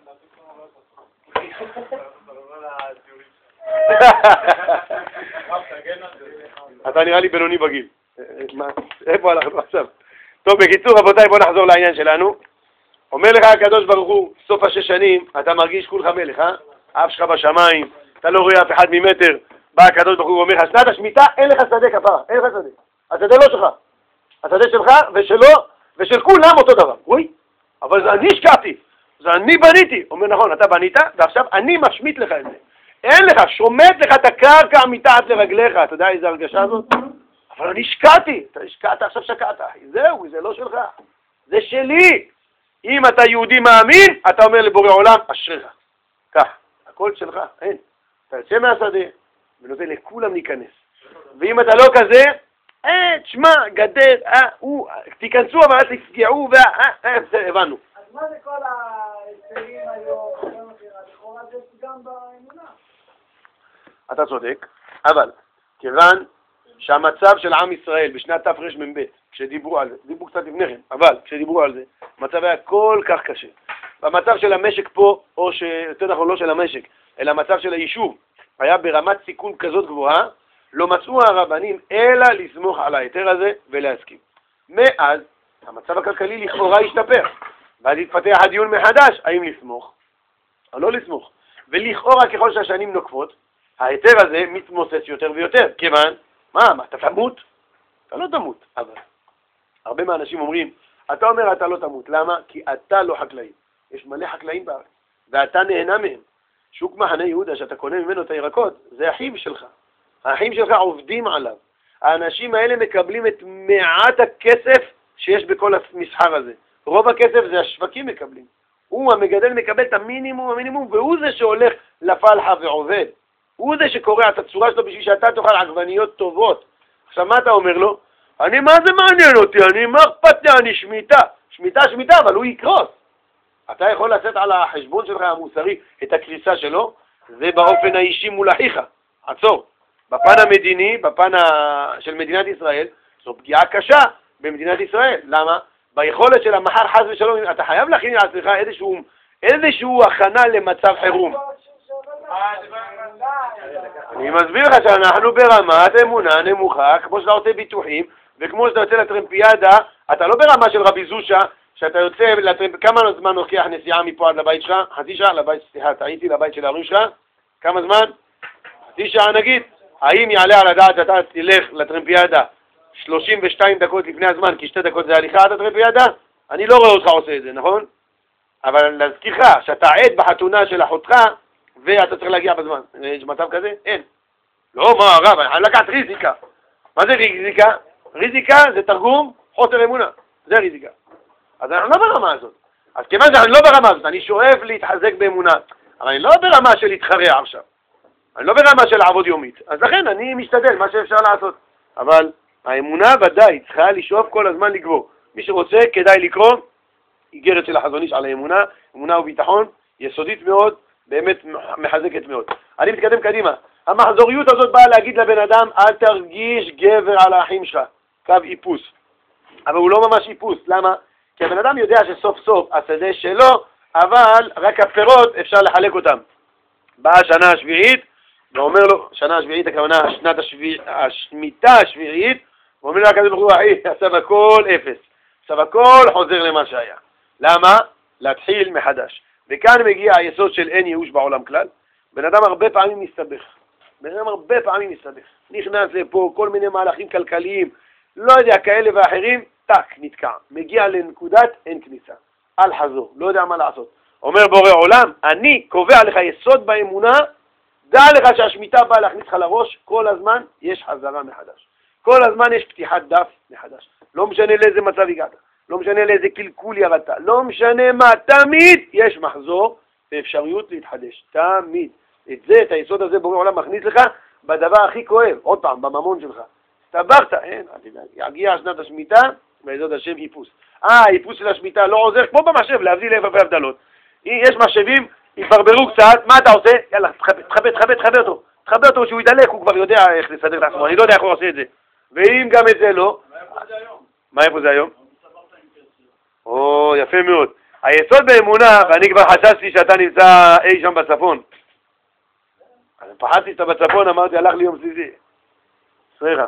Speaker 1: אתה נראה לי בינוני בגיל. איפה הלכנו עכשיו? טוב, בקיצור, רבותיי, בואו נחזור לעניין שלנו. אומר לך הקדוש ברוך הוא, סוף השש שנים, אתה מרגיש כולך מלך, אה? האף שלך בשמיים, אתה לא רואה אף אחד ממטר. בא הקדוש ברוך הוא ואומר לך, שנת השמיטה, אין לך שדה כפרה, אין לך שדה. השדה לא שלך. השדה שלך ושלו ושל כולם אותו דבר. רואי, אבל זה אני השקעתי, זה אני בניתי. אומר נכון, אתה בנית, ועכשיו אני משמיט לך את זה. אין לך, שומט לך את הקרקע מתחת לרגליך. אתה יודע איזה הרגשה הזאת? אבל אני השקעתי. אתה השקעת, עכשיו שקעת. זהו, זה לא שלך. זה שלי. אם אתה יהודי מאמין, אתה אומר לבורא עולם, אשריך. כך, הכל שלך, אין. אתה יוצא מהשדה, ונותן לכולם להיכנס. ואם אתה לא כזה, אה, תשמע, גדר, אה, הוא, תיכנסו אבל אל תפגעו, אה, אה, זה, הבנו.
Speaker 3: אז מה זה כל ההסברים היום, לכאורה זה גם באמונה?
Speaker 1: אתה צודק, אבל כיוון שהמצב של עם ישראל בשנת תרמ"ב, כשדיברו על זה, דיברו קצת לפני כן, אבל כשדיברו על זה, המצב היה כל כך קשה. במצב של המשק פה, או שיותר נכון לא של המשק, אלא המצב של היישוב, היה ברמת סיכון כזאת גבוהה, לא מצאו הרבנים אלא לסמוך על ההיתר הזה ולהסכים. מאז, המצב הכלכלי לכאורה השתפר, ואז התפתח הדיון מחדש, האם לסמוך או לא לסמוך. ולכאורה ככל שהשנים נוקפות, ההיתר הזה מתמוסס יותר ויותר, כיוון, מה, מה, אתה תמות? אתה לא תמות, אבל הרבה מהאנשים אומרים, אתה אומר אתה לא תמות, למה? כי אתה לא חקלאי. יש מלא חקלאים בארץ, ואתה נהנה מהם. שוק מחנה יהודה, שאתה קונה ממנו את הירקות, זה אחיו שלך. האחים שלך עובדים עליו. האנשים האלה מקבלים את מעט הכסף שיש בכל המסחר הזה. רוב הכסף זה השווקים מקבלים. הוא המגדל מקבל את המינימום, המינימום, והוא זה שהולך לפלחה ועובד. הוא זה שקורע את הצורה שלו בשביל שאתה תאכל עגבניות טובות. עכשיו מה אתה אומר לו? אני, מה זה מעניין אותי? אני, מה אכפת לי? אני שמיטה. שמיטה, שמיטה, אבל הוא יקרוס. אתה יכול לצאת על החשבון שלך המוסרי את הקריסה שלו, זה באופן האישי מול אחיך. עצור. בפן המדיני, בפן של מדינת ישראל, זו פגיעה קשה במדינת ישראל. למה? ביכולת של המחר חס ושלום, אתה חייב להכין לעצמך איזשהו, איזשהו הכנה למצב חירום. אני מסביר לך שאנחנו ברמת אמונה נמוכה, כמו שאתה עושה ביטוחים, וכמו שאתה יוצא לטרמפיאדה, אתה לא ברמה של רבי זושה, שאתה יוצא לטרמפיאדה, כמה זמן לוקח נסיעה מפה עד לבית שלך? חצי שעה? לבית, סליחה, טעיתי לבית של ההורים שלך? כמה זמן? חצי שעה נגיד? האם יעלה על הדעת שאתה תלך לטרמפיאדה שלושים ושתיים דקות לפני הזמן, כי שתי דקות זה הליכה עד הטרמפיאדה? אני לא רואה אותך עושה את זה, נכון? אבל להזכירך שאתה עד בחתונה של אחותך, ואתה צריך להגיע בזמן. יש מצב כזה? אין. לא, מה הרב? אני לקחת ריזיקה. מה זה ריזיקה? ריזיקה זה תרגום חוסר אמונה. זה ריזיקה. אז אנחנו לא ברמה הזאת. אז כיוון שאני לא ברמה הזאת, אני שואף להתחזק באמונה, אבל אני לא ברמה של להתחרע עכשיו. אני לא ברמה של לעבוד יומית. אז לכן אני משתדל מה שאפשר לעשות. אבל האמונה ודאי צריכה לשאוף כל הזמן לגבור. מי שרוצה כדאי לקרוא איגרת של החזון איש על האמונה, אמונה וביטחון, יסודית מאוד, באמת מחזקת מאוד. אני מתקדם קדימה. המחזוריות הזאת באה להגיד לבן אדם, אל תרגיש גבר על האחים שלך. קו איפוס. אבל הוא לא ממש איפוס. למה? כי הבן אדם יודע שסוף סוף השדה שלו, אבל רק הפירות אפשר לחלק אותם. באה השנה השביעית, ואומר לו, שנה השביעית הכוונה, שנת השביע, השמיטה השביעית, ואומר לו הקדוש ברוך הוא, אחי, עכשיו הכל אפס. עכשיו הכל חוזר למה שהיה. למה? להתחיל מחדש. וכאן מגיע היסוד של אין ייאוש בעולם כלל. בן אדם הרבה פעמים מסתבך. בן אדם הרבה פעמים מסתבך. נכנס לפה כל מיני מהלכים כלכליים, לא יודע, כאלה ואחרים, טק, נתקע. מגיע לנקודת אין כניסה. אל חזור, לא יודע מה לעשות. אומר בורא עולם, אני קובע לך יסוד באמונה, דע לך שהשמיטה באה להכניס לך לראש, כל הזמן יש חזרה מחדש. כל הזמן יש פתיחת דף מחדש. לא משנה לאיזה מצב הגעת, לא משנה לאיזה קלקול ירדת, לא משנה מה, תמיד יש מחזור ואפשריות להתחדש. תמיד. את זה, את היסוד הזה בורא עולם מכניס לך בדבר הכי כואב, עוד פעם, בממון שלך. הסתבכת, אין, יגיע שנת השמיטה, בעזרת השם איפוס. אה, איפוס של השמיטה לא עוזר, כמו במחשב, להבדיל אלף אלפי הבדלות. יש מחשבים, יברברו קצת, מה אתה עושה? יאללה, תחבר, תחבר, תחבר, תחבר אותו. תחבר אותו שהוא ידלק, הוא כבר יודע איך לסדר את עצמו, אני לא יודע איך הוא עושה את זה. ואם גם את זה לא... מה איפה זה היום? או, יפה מאוד. היסוד באמונה, ואני כבר חששתי שאתה נמצא אי שם בצפון. אז פחדתי שאתה בצפון, אמרתי, הלך לי יום סליזי. סליחה.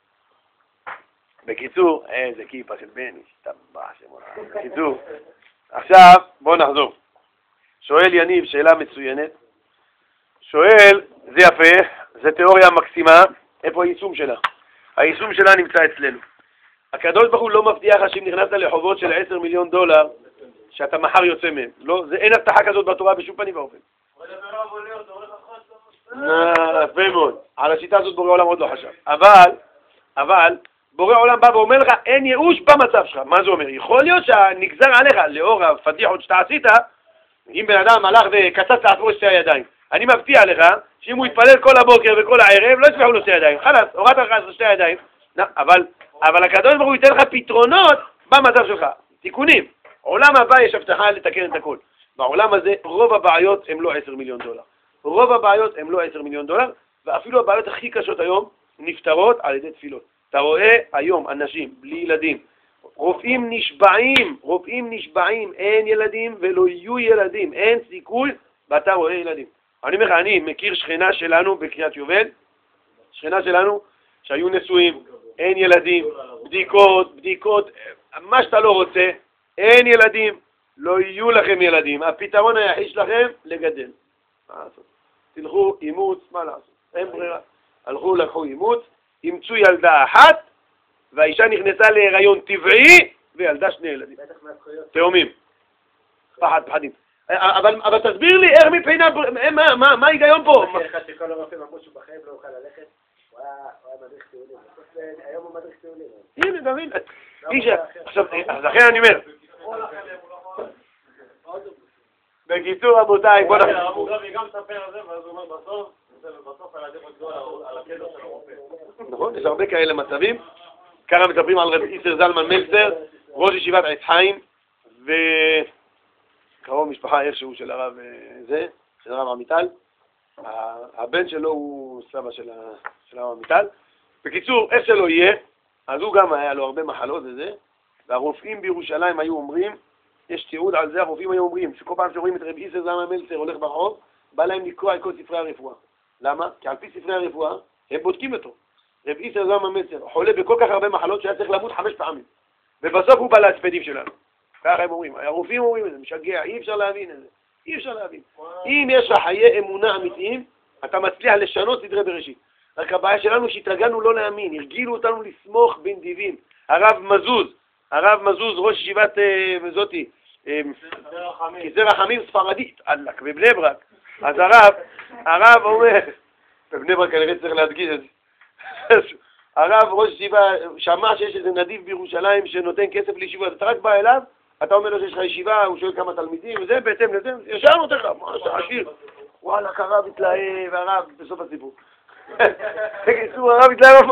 Speaker 1: בקיצור, איזה כיפה של בני, שתבח שמונה. בקיצור, עכשיו בואו נחזור. שואל יניב, שאלה מצוינת. שואל, זה יפה, זה תיאוריה מקסימה, איפה היישום שלה? היישום שלה נמצא אצלנו. הקדוש ברוך הוא לא מבטיח לך שאם נכנסת לחובות של עשר מיליון דולר, שאתה מחר יוצא מהם. לא, זה, אין הבטחה כזאת בתורה בשום פנים ואופן. יפה מאוד. על השיטה הזאת בורא עולם עוד לא חשב. אבל, אבל, בורא עולם בא ואומר לך, אין ייאוש במצב שלך. מה זה אומר? יכול להיות שנגזר עליך, לאור הפתיחות שאתה עשית, אם בן אדם הלך וקצץ לעצמו שתי הידיים. אני מבטיח לך, שאם הוא יתפלל כל הבוקר וכל הערב, לא יצמחו לו שתי הידיים. חלס, הורדת לך שתי הידיים. אבל, אבל הקדוש ברוך הוא ייתן לך פתרונות במצב שלך. תיקונים. עולם הבא יש הבטחה לתקן את הכל. בעולם הזה רוב הבעיות הם לא עשר מיליון דולר. רוב הבעיות הם לא עשר מיליון דולר, ואפילו הבעיות הכי קשות היום נפתרות על ידי תפילות. אתה רואה היום אנשים בלי ילדים, רופאים נשבעים, רופאים נשבעים, אין ילדים ולא יהיו ילדים, אין סיכוי, ואתה רואה ילדים. אני אומר לך, אני מכיר שכנה שלנו בקריית יובל, שכנה שלנו שהיו נשואים, אין ילדים, בדיקות, בדיקות, מה שאתה לא רוצה, אין ילדים, לא יהיו לכם ילדים. הפתרון היחיד שלכם לגדל. מה לעשות? תלכו אימוץ, מה לעשות? אין ברירה. הלכו לקחו אימוץ, אימצו ילדה אחת, והאישה נכנסה להיריון טבעי, וילדה שני ילדים. תאומים. פחד, פחדים. אבל, אבל תסביר לי איך מבחינה, מה, מה, מה ההיגיון פה?
Speaker 2: אחד שכל הרופאים אמרו שהוא בחיים לא אוכל ללכת, הוא היה מדריך טיולים. היום הוא מדריך טיולים.
Speaker 1: הנה, תבין. עכשיו, אז לכן אני אומר. בקיצור, רבותיי, בוא נתחיל.
Speaker 4: אבו גבי גם מספר על זה, ואז הוא אומר בסוף, בסוף על הקטע של הרופא.
Speaker 1: נכון, יש הרבה כאלה מצבים. ככה מדברים על רבי איסר זלמן מלצר, ראש ישיבת עץ חיים, וקרוב משפחה איכשהו של הרב זה, של הרב עמיטל. הבן שלו הוא סבא של הרב עמיטל. בקיצור, איך שלא יהיה, אז הוא גם היה לו הרבה מחלות וזה, והרופאים בירושלים היו אומרים, יש תיעוד על זה, הרופאים היו אומרים, שכל פעם שרואים את רבי איסר זלמן מלצר הולך ברחוב, בא להם לקרוא את כל ספרי הרפואה. למה? כי על פי ספרי הרפואה, הם בודקים אותו. רב איסר זלמן מלצר חולה בכל כך הרבה מחלות שהיה צריך למות חמש פעמים. ובסוף הוא בא להספדים שלנו. ככה הם אומרים, הרופאים אומרים את זה, משגע, אי אפשר להבין את זה. אי אפשר להבין. אם יש לך חיי אמונה אמיתיים, אתה מצליח לשנות סדרי בראשית. רק הבעיה שלנו שהתרגלנו לא להאמין, הרגילו אותנו לסמוך בנדיבים. הרב מזוז, הרב מזוז, ראש ישיבת זאתי, כיסא רחמים ספרדית, עלק, בבני ברק. אז הרב, הרב אומר, בבני ברק כנראה צריך להדגיש את זה. הרב ראש ישיבה שמע שיש איזה נדיב בירושלים שנותן כסף לישיבה, אתה רק בא אליו, אתה אומר לו שיש לך ישיבה, הוא שואל כמה תלמידים, וזה בהתאם לזה, ישר נותן לך, מה זה עשיר? וואלה, הרב התלהב, הרב בסוף הסיפור. בקיצור, הרב התלהב,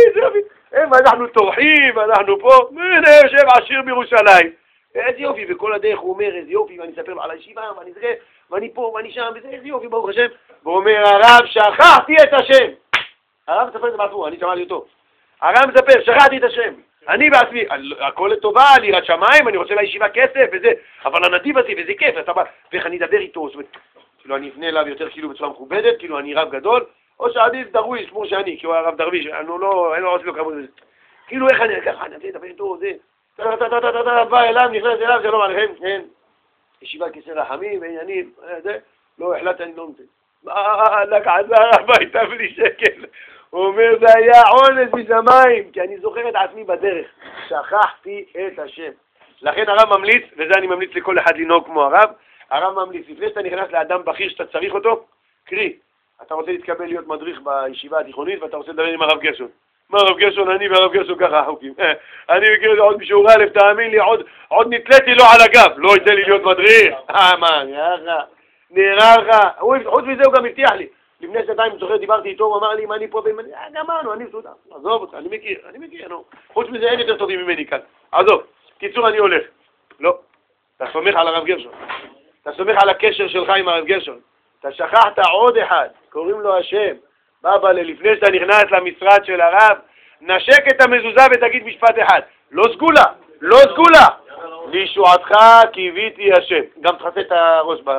Speaker 1: אנחנו טורחים, אנחנו פה, הנה יושב עשיר בירושלים. איזה יופי, וכל הדרך הוא אומר, איזה יופי, ואני אספר לו על הישיבה, ואני זה, ואני פה, ואני שם, וזה, איזה יופי, ברוך השם. והוא אומר, הרב, שכחתי את השם. הרב מספר את זה בעצמו, אני שמעתי אותו. הרב מספר, שכחתי את השם. אני בעצמי, הכל לטובה, ליראת שמיים, אני רוצה לישיבה כסף וזה, אבל הנדיב הזה, וזה כיף, אתה בא, ואיך אני אדבר איתו, זאת אומרת, כאילו אני אפנה אליו יותר כאילו בצורה מכובדת, כאילו אני רב גדול, או שעדיף דרוויש, כמו שאני, כי הוא הרב דרוויש, אני לא, אני לא רוצה לו כמות זה. כאילו איך אני, ככה, אני אדבר איתו, זה, בא אליו, נכנס אליו, שלום עליכם, כן, ישיבה כיסא רחמים, ועניינים, זה, לא החלטת, אני לא נותן. הלך עזר הביתה בלי שקל. הוא אומר, זה היה עונש משמיים, כי אני זוכר את עצמי בדרך. שכחתי את השם. לכן הרב ממליץ, וזה אני ממליץ לכל אחד לנהוג כמו הרב, הרב ממליץ, לפני שאתה נכנס לאדם בכיר שאתה צריך אותו, קרי, אתה רוצה להתקבל להיות מדריך בישיבה התיכונית, ואתה רוצה לדבר עם הרב גרשון. מה הרב גרשון, אני והרב גרשון ככה החוקים. אני מכיר את זה עוד בשיעור א', תאמין לי, עוד נתליתי לו על הגב, לא ייתן לי להיות מדריך. אה, מה, יאללה. נראה לך, חוץ מזה הוא גם הבטיח לי. לפני שנתיים, זוכר, דיברתי איתו, הוא אמר לי, מה אני פה ואם אני... גמרנו, אני סודר. עזוב אותך, אני מכיר, אני מכיר, נו. חוץ מזה אין יותר טובים ממני כאן. עזוב, קיצור אני הולך. לא, אתה סומך על הרב גרשון. אתה סומך על הקשר שלך עם הרב גרשון. אתה שכחת עוד אחד, קוראים לו השם. בבא, לפני שאתה נכנס למשרד של הרב, נשק את המזוזה ותגיד משפט אחד. לא סגולה, לא סגולה. לישועתך קיוויתי השם. גם תחסה את הראש ב...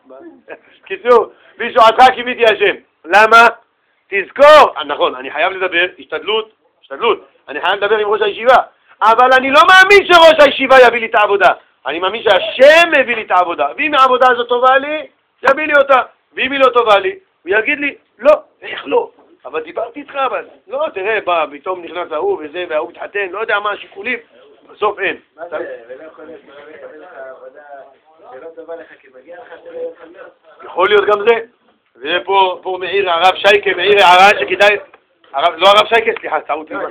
Speaker 1: קיצור, בישועתך קיוויתי השם. למה? תזכור, נכון, אני חייב לדבר, השתדלות, השתדלות, אני חייב לדבר עם ראש הישיבה, אבל אני לא מאמין שראש הישיבה יביא לי את העבודה, אני מאמין שהשם מביא לי את העבודה, ואם העבודה הזאת טובה לי, יביא לי אותה, ואם היא לא טובה לי, הוא יגיד לי, לא, איך לא? אבל דיברתי איתך, אבל לא, תראה, בא, פתאום נכנס ההוא וזה, וההוא מתחתן, לא יודע מה השיקולים, בסוף אין.
Speaker 2: מה זה? ולא יכול להיות לקבל לך עבודה שלא טובה לך, כי מגיע לך שלא יהיה לך.
Speaker 1: יכול להיות גם זה. ופה, פה מעיר הרב שייקה, מעיר הערה שכדאי, לא הרב שייקה, סליחה, טעות לי.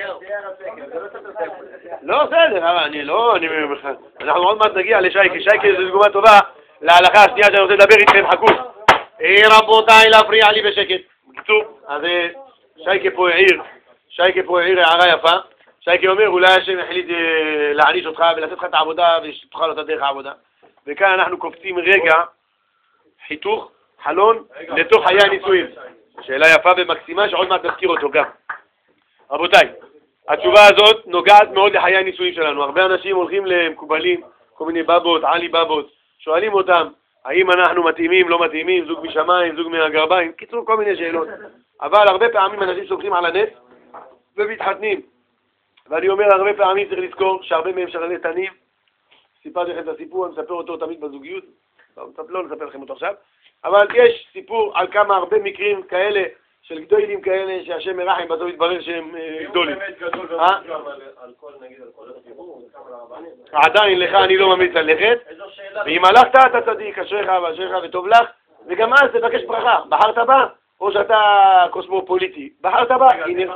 Speaker 1: לא, בסדר, אני לא, אני... אנחנו עוד מעט נגיע לשייקה, שייקה זו דוגמה טובה להלכה השנייה שאני רוצה לדבר איתכם, חכו. רבותיי, להפריע לי בשקט. בקיצור, אז שייקה פה העיר, שייקה פה העיר הערה יפה. שייקה אומר, אולי השם החליט להעניש אותך ולעשות לך את העבודה ושתוכל אותה דרך העבודה. וכאן אנחנו קופצים רגע, חיתוך, חלון, לתוך חיי הנישואים. שאלה יפה ומקסימה שעוד מעט נזכיר אותו גם. רבותיי, התשובה הזאת נוגעת מאוד לחיי הנישואים שלנו. הרבה אנשים הולכים למקובלים, כל מיני בבות, עלי בבות, שואלים אותם, האם אנחנו מתאימים, לא מתאימים, זוג משמיים, זוג מהגרביים, קיצור כל מיני שאלות. אבל הרבה פעמים אנשים סוגרים על הנס ומתחתנים. ואני אומר, הרבה פעמים צריך לזכור שהרבה מהם שרלטנים. סיפרתי לכם את הסיפור, אני מספר אותו תמיד בזוגיות, לא נספר לכם אותו עכשיו, אבל יש סיפור על כמה הרבה מקרים כאלה, של גדולים כאלה, שהשם מרחם בסוף יתברר שהם גדולים.
Speaker 4: באמת גדול ומושלם על כל, נגיד, על כל הסיפור, כמה
Speaker 1: עדיין לך אני לא ממליץ ללכת, ואם הלכת אתה צדיק, אשריך ואשריך וטוב לך, וגם אז תבקש ברכה. בחרת בה, או שאתה קוסמופוליטי, בחרת בה,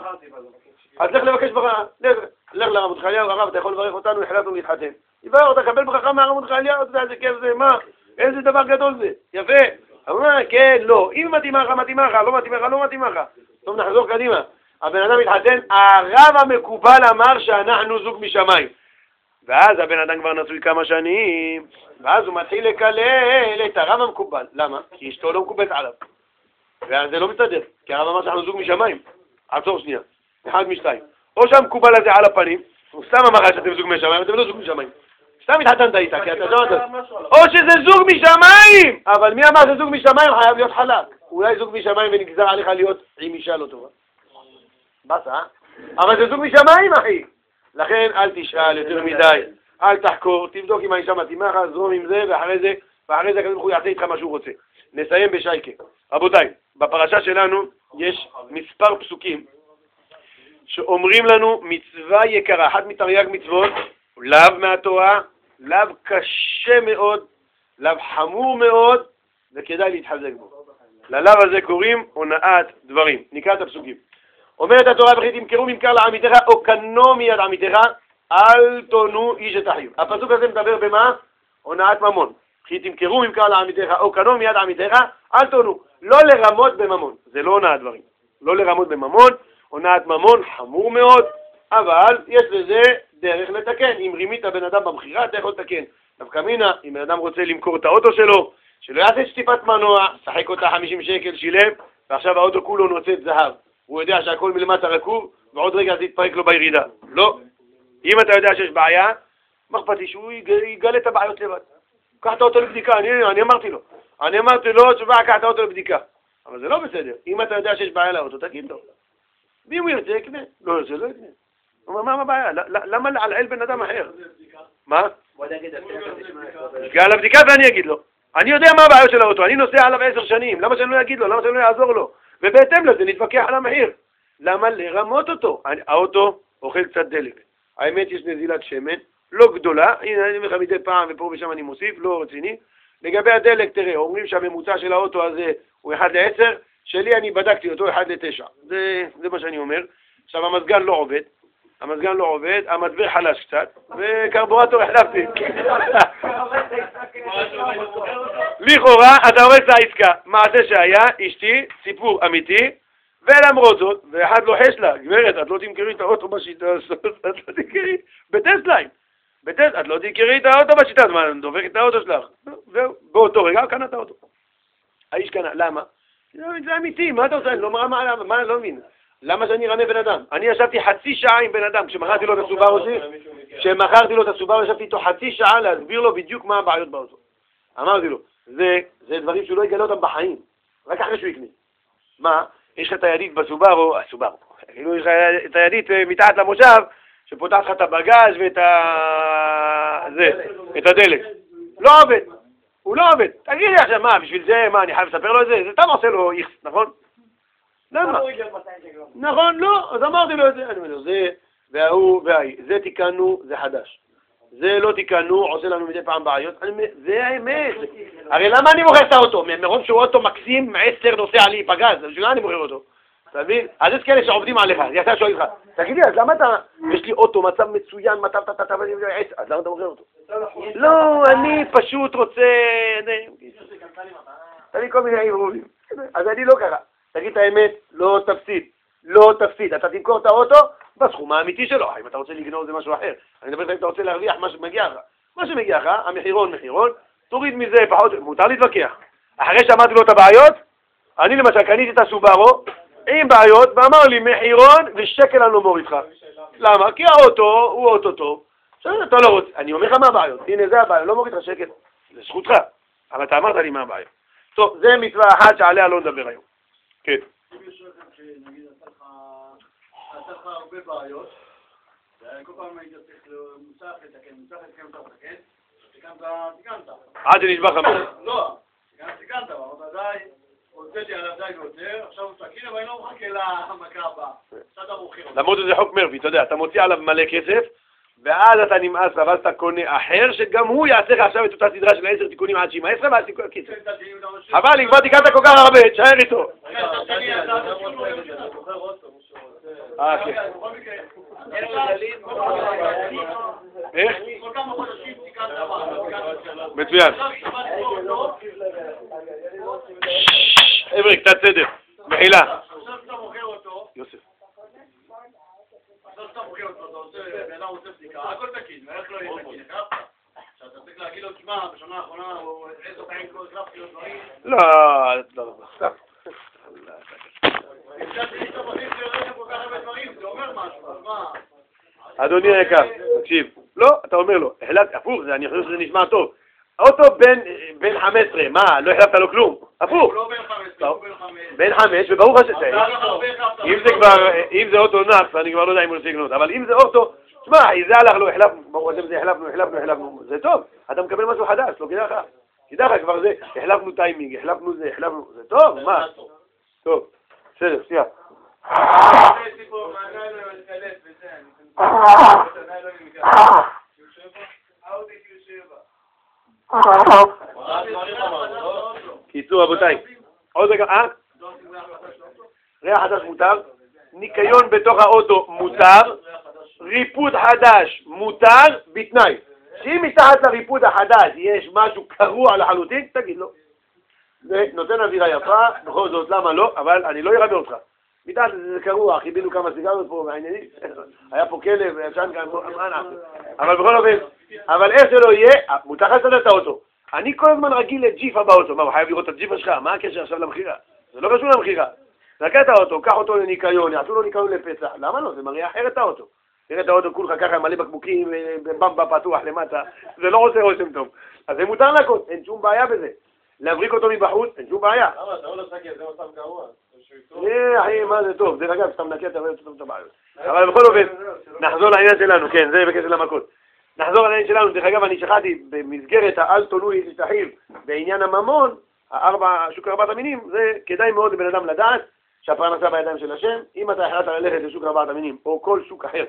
Speaker 1: אז לך לבקש ברכה, לך לרמות חייהו, הרב, אתה יכול לברך אותנו, החלטנו להתחתן. יבוא, תקבל ברכה מהרמות חייהו, אתה יודע איזה כיף זה, מה? איזה דבר גדול זה, יפה. אמרה, כן, לא, אם מתאימה לך, מתאימה לך, לא מתאימה לך, לא מתאימה לך. טוב, נחזור קדימה. הבן אדם מתחתן, הרב המקובל אמר שאנחנו זוג משמיים. ואז הבן אדם כבר נשוי כמה שנים, ואז הוא מתחיל לקלל את הרב המקובל. למה? כי אשתו לא מקובלת עליו. ואז זה לא מסתדר, כי הרב אמר שאנחנו זוג משמיים. עצור שנייה, אחד משתיים. או שהמקובל הזה על הפנים, הוא סתם אמר שאתם זוג משמיים, אתם לא זוג משמיים. סתם התחתנת איתה, כי אתה שמעת. או שזה זוג משמיים! אבל מי אמר שזוג משמיים חייב להיות חלק? אולי זוג משמיים ונגזר עליך להיות עם אישה לא טובה. בסה? אבל זה זוג משמיים, אחי. לכן אל תשאל יותר מדי, אל תחקור, תבדוק אם האישה מתאימה לך, זרום עם זה, ואחרי זה, ואחרי זה הוא יעשה איתך מה שהוא רוצה. נסיים בשייקה. רבותיי, בפרשה שלנו יש מספר פסוקים שאומרים לנו מצווה יקרה, אחת מתרי"ג מצוות, לאו מהתורה, לאו קשה מאוד, לאו חמור מאוד, וכדאי להתחזק בו. ללאו הזה קוראים הונאת דברים. נקרא את הפסוקים. אומרת התורה, וכי תמכרו ממכר לעמיתך, או קנו מיד עמיתך, אל תונו איש את אחיו. הפסוק הזה מדבר במה? הונאת ממון. וכי תמכרו ממכר לעמיתך, או קנו מיד עמיתך, אל תונו. לא לרמות בממון. זה לא הונאת דברים. לא לרמות בממון. הונאת ממון חמור מאוד, אבל יש לזה דרך לתקן. אם רימית בן אדם במחירה, אתה יכול לתקן. דווקא מינה, אם בן אדם רוצה למכור את האוטו שלו, שלא יעשה שטיפת מנוע, שחק אותה חמישים שקל, שילם, ועכשיו האוטו כולו נוצאת זהב. הוא יודע שהכל מלמטה רקוב, ועוד רגע זה יתפרק לו בירידה. לא. אם אתה יודע שיש בעיה, מה אכפת לי שהוא יגלה את הבעיות לבד. קח את האוטו לבדיקה, אני, אני אמרתי לו. אני אמרתי לו, תשובה, קח את האוטו לבדיקה. אבל זה לא בסדר. אם אתה יודע שיש בעיה לאוטו, תגיד לו. ואם הוא ירצה, יקנה. לא ירצה, לא יקנה. הוא אומר, מה הבעיה? למה לעלעל בן אדם אחר? מה? על הבדיקה ואני אגיד לו. אני יודע מה הבעיות של האוטו, אני נוסע עליו עשר שנים, למה שאני לא אגיד לו? למה שאני לא אעזור לו? ובהתאם לזה נתווכח על המחיר. למה לרמות אותו? האוטו אוכל קצת דלק. האמת יש נזילת שמן, לא גדולה, הנה אני אומר לך מדי פעם ופה ושם אני מוסיף, לא רציני. לגבי הדלק, תראה, אומרים שהממוצע של האוטו הזה הוא אחד לעשר, שלי אני בדקתי אותו אחד לתשע. זה, זה מה שאני אומר. עכשיו המזגן לא עובד, המזגן לא עובד, המצבר חלש קצת, וקרבורטור החלפתי. לכאורה, אתה רואה את העסקה, מעשה שהיה, אשתי, סיפור אמיתי, ולמרות זאת, ואחד לוחש לה, גברת, את לא תמכרי את האוטו בשיטה הזאת, את לא תמכרי, בטסליים, בטסלה, את לא תמכרי את האוטו בשיטה, מה, אני דופק את האוטו שלך, זהו, באותו רגע, קנה את האוטו. האיש קנה, למה? זה אמיתי, מה אתה עושה? אני לא מראה מה, מה, לא מבין. למה שאני ארמה בן אדם? אני ישבתי חצי שעה עם בן אדם, כשמכרתי לו את הסובארו שלי, כשמכרתי לו את הסובארו, ישבתי איתו חצי שעה להסביר לו בדיוק מה הבעיות באוטו. אמרתי לו, זה, זה דברים שהוא לא יגלה אותם בחיים, רק אחרי שהוא יקנה. מה? יש לך את הידית בסובארו, הסובארו, כאילו יש לך את הידית מתחת למושב, שפותח לך את הבגז' ואת ה... זה, את הדלק. לא עובד, הוא לא עובד. תגיד לי עכשיו, מה, בשביל זה, מה, אני חייב לספר לו את זה? זה סתם עושה לו איכס, נכון? למה? נכון, לא, אז אמרתי לו את זה, אני אומר לו, זה, והוא, והיא, זה תיקנו, זה חדש. זה לא תיקנו, עושה לנו מדי פעם בעיות, זה האמת. הרי למה אני מוכר את האוטו? מרוב שהוא אוטו מקסים, עשר נוסע לי פגז, אז למה אני מוכר אותו? אתה מבין? אז יש כאלה שעובדים עליך, זה יצא שואל לך, תגיד לי, אז למה אתה, יש לי אוטו, מצב מצוין, מצב, אתה, אתה, אתה, אז למה אתה מוכר אותו? לא, אני פשוט רוצה, תגיד כל מיני עירובים, אז אני לא קרה. תגיד את האמת, לא תפסיד, לא תפסיד. אתה תמכור את האוטו בסכום האמיתי שלו. אם אתה רוצה לגנוב זה משהו אחר. אני מדבר אם אתה רוצה להרוויח מה שמגיע לך. מה שמגיע לך, המחירון מחירון, תוריד מזה פחות, מותר להתווכח. אחרי שאמרתי לו את הבעיות, אני למשל קניתי את הסובארו עם בעיות, ואמר לי מחירון ושקל אני לא מוריד לך. למה? כי האוטו הוא אוטו טוב. עכשיו אתה לא רוצה, אני אומר לך מה הבעיות. הנה זה הבעיה, לא מוריד לך שקל. זה זכותך. אבל אתה אמרת לי מה הבעיה. טוב, זה מצווה אחת שעליה לא נדבר היום. כן.
Speaker 2: אם יש רכב שנגיד עשה לך הרבה בעיות, וכל פעם היית צריך מוסך לתקן, מוסך לתקן אותך לתקן, תיקנת, תיקנת.
Speaker 1: עד שנשבע חמור.
Speaker 2: לא, תיקנת, תיקנת, אבל די, הוצאתי עליו די ויותר, עכשיו הוא תקין, אבל אני לא מחכה למכה הבאה. קצת ארוכי.
Speaker 1: למרות שזה חוק מרפי, אתה יודע, אתה מוציא עליו מלא כסף, ואז אתה נמאס, ואז אתה קונה אחר, שגם הוא יעשה לך עכשיו את אותה סדרה של עשר תיקונים עד שבע עשרה, ואז תיקון קיצור. אבל אם כבר תיקנת כל כך הרבה, תשאר איתו. אה, כן. איך? מצוין. עברי, קצת סדר. מחילה.
Speaker 2: עכשיו שאתה מוכר אותו,
Speaker 1: יוסף.
Speaker 2: עכשיו שאתה מוכר אותו, אתה עושה, בן אדם עושה בדיקה, הכל תקין, איך לא יהיה תקין, החלפת? שאתה צריך להגיד לו, תשמע, בשנה האחרונה, הוא עשר פעמים כל החלפתי לו דברים.
Speaker 1: לא, לא, סתם. אדוני היקר, תקשיב, לא, אתה אומר לו, החלטתי, הפוך, אני חושב שזה נשמע טוב. האוטו בן חמש עשרה, מה, לא החלפת לו כלום? הפוך.
Speaker 2: לא בן חמש עשרה, הוא בן חמש.
Speaker 1: בן חמש, וברוך השם, אם זה כבר, אם זה אוטו נאקס, אני כבר לא יודע אם הוא רוצה לקנות, אבל אם זה אוטו, תשמע, זה הלך לו, החלפנו, ברוך השם, זה החלפנו, החלפנו, החלפנו, זה טוב, אתה מקבל משהו חדש, לא כדאי לך, כדאי לך כבר זה, החלפנו טיימינג, החלפנו זה, החלפנו, זה טוב, מה? טוב, בסדר, סליחה. קיצור רבותיי, עוד רגע, אה? ריח חדש מותר, ניקיון בתוך האוטו מותר, ריפוד חדש מותר בתנאי שאם מתחת לריפוד החדש יש משהו קרוע לחלוטין, תגיד לו. זה נותן אווירה יפה, בכל זאת למה לא, אבל אני לא ארבה אותך. מתחת זה קרוע, חיבינו כמה סיגרות פה והעניינים, היה פה כלב, ישן כאן, אבל בכל אופן, אבל איך שלא יהיה, מותר לסדר את האוטו. אני כל הזמן רגיל לג'יפה באוטו, מה, הוא חייב לראות את הג'יפה שלך, מה הקשר עכשיו למחירה? זה לא קשור למחירה. תקע את האוטו, קח אותו לניקיון, יעשו לו ניקיון לפצע, למה לא? זה מראה אחר את האוטו. תראה את האוטו כולך ככה מלא בקבוקים, במבה פתוח למטה, זה לא עושה רושם טוב. אז זה מותר להכות, אין שום בעיה בזה. להבריק אותו מבחוץ, אין שום בעיה.
Speaker 4: למה, אתה לא לסקר, זה מצב גרוע.
Speaker 1: אה, אחי, מה זה טוב, דרך אגב, שאתה מנקה, אתה רואה את הבעיות. אבל בכל אופן, נחזור לעניין שלנו, כן, זה בקשר למכות. נחזור לעניין שלנו, דרך אגב, אני שכחתי, במסגרת האל תולוי להשתחיל בעניין הממון, הארבע, שוק ארבעת המינים, זה כדאי מאוד לבן אדם לדעת שהפרנסה בידיים של השם. אם אתה החלטת ללכת לשוק ארבעת המינים, או כל שוק אחר,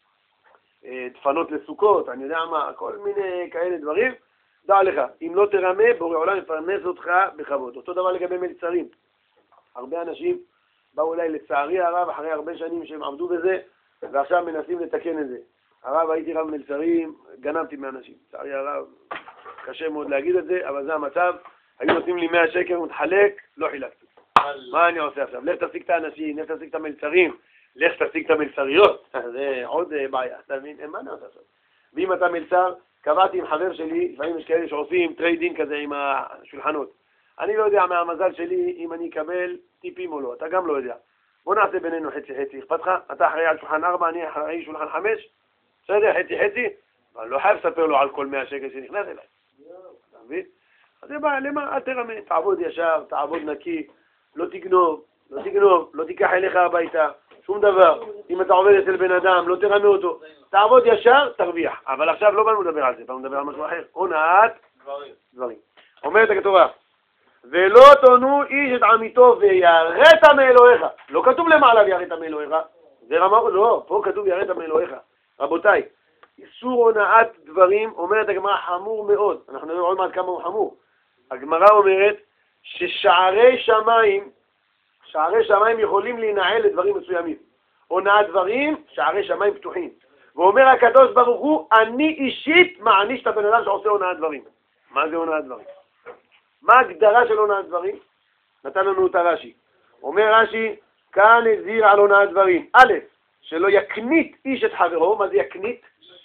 Speaker 1: דפנות לסוכות, אני יודע מה, כל מיני כאלה דברים, דע לך, אם לא תרמה, בורא עולם יפרנס אותך בכבוד. אותו דבר לגבי מלצרים. הרבה אנשים באו אליי לצערי הרב, אחרי הרבה שנים שהם עבדו בזה, ועכשיו מנסים לתקן את זה. הרב, הייתי רב מלצרים, גנבתי מאנשים. לצערי הרב, קשה מאוד להגיד את זה, אבל זה המצב. היו נותנים לי מאה שקל ומתחלק, לא חילקתי. מה אני עושה עכשיו? לך תשיג את האנשים, לך תשיג את המלצרים, לך תשיג את המלצריות. זה עוד בעיה, אתה מבין? מה אני עושה עכשיו? ואם אתה מלצר, קבעתי עם חבר שלי, לפעמים יש כאלה שעושים טריידינג כזה עם השולחנות. אני לא יודע מהמזל שלי אם אני אקבל טיפים או לא, אתה גם לא יודע. בוא נעשה בינינו חצי חצי, אכפת לך? אתה אחראי על שולחן ארבע, אני אחראי שולחן חמש, בסדר, חצי חצי, אבל לא חייב לספר לו על כל מאה שקל שנכנס אליי. אתה מבין? אז זה בא, למה? אל תרמה, תעבוד ישר, תעבוד נקי, לא תגנוב, לא תגנוב, לא תיקח אליך הביתה, שום דבר. אם אתה עובד אצל בן אדם, לא תרמה אותו, תעבוד ישר, תרוויח. אבל עכשיו לא באנו לדבר על זה, באנו לדבר על משהו אחר. הונאת דברים. אומרת הכתובה, ולא תונו איש את עמיתו ויראת מאלוהיך. לא כתוב למעלה ויראת מאלוהיך, זה רמה, לא, פה כתוב ויראת מאלוהיך. רבותיי, איסור הונאת דברים, אומרת הגמרא חמור מאוד. אנחנו נראה עוד מעט כמה הוא חמור. הגמרא אומרת ששערי שמיים, שערי שמיים יכולים להינעל לדברים מסוימים. הונאת דברים, שערי שמיים פתוחים. ואומר הקדוש ברוך הוא, אני אישית מעניש את הבן אדם שעושה הונאת דברים. מה זה הונאת דברים? מה ההגדרה של הונאת דברים? נתן לנו את הרש"י. אומר רש"י, כאן הזהיר על הונאת דברים. א', שלא יקנית איש את חברו. מה זה יקנית?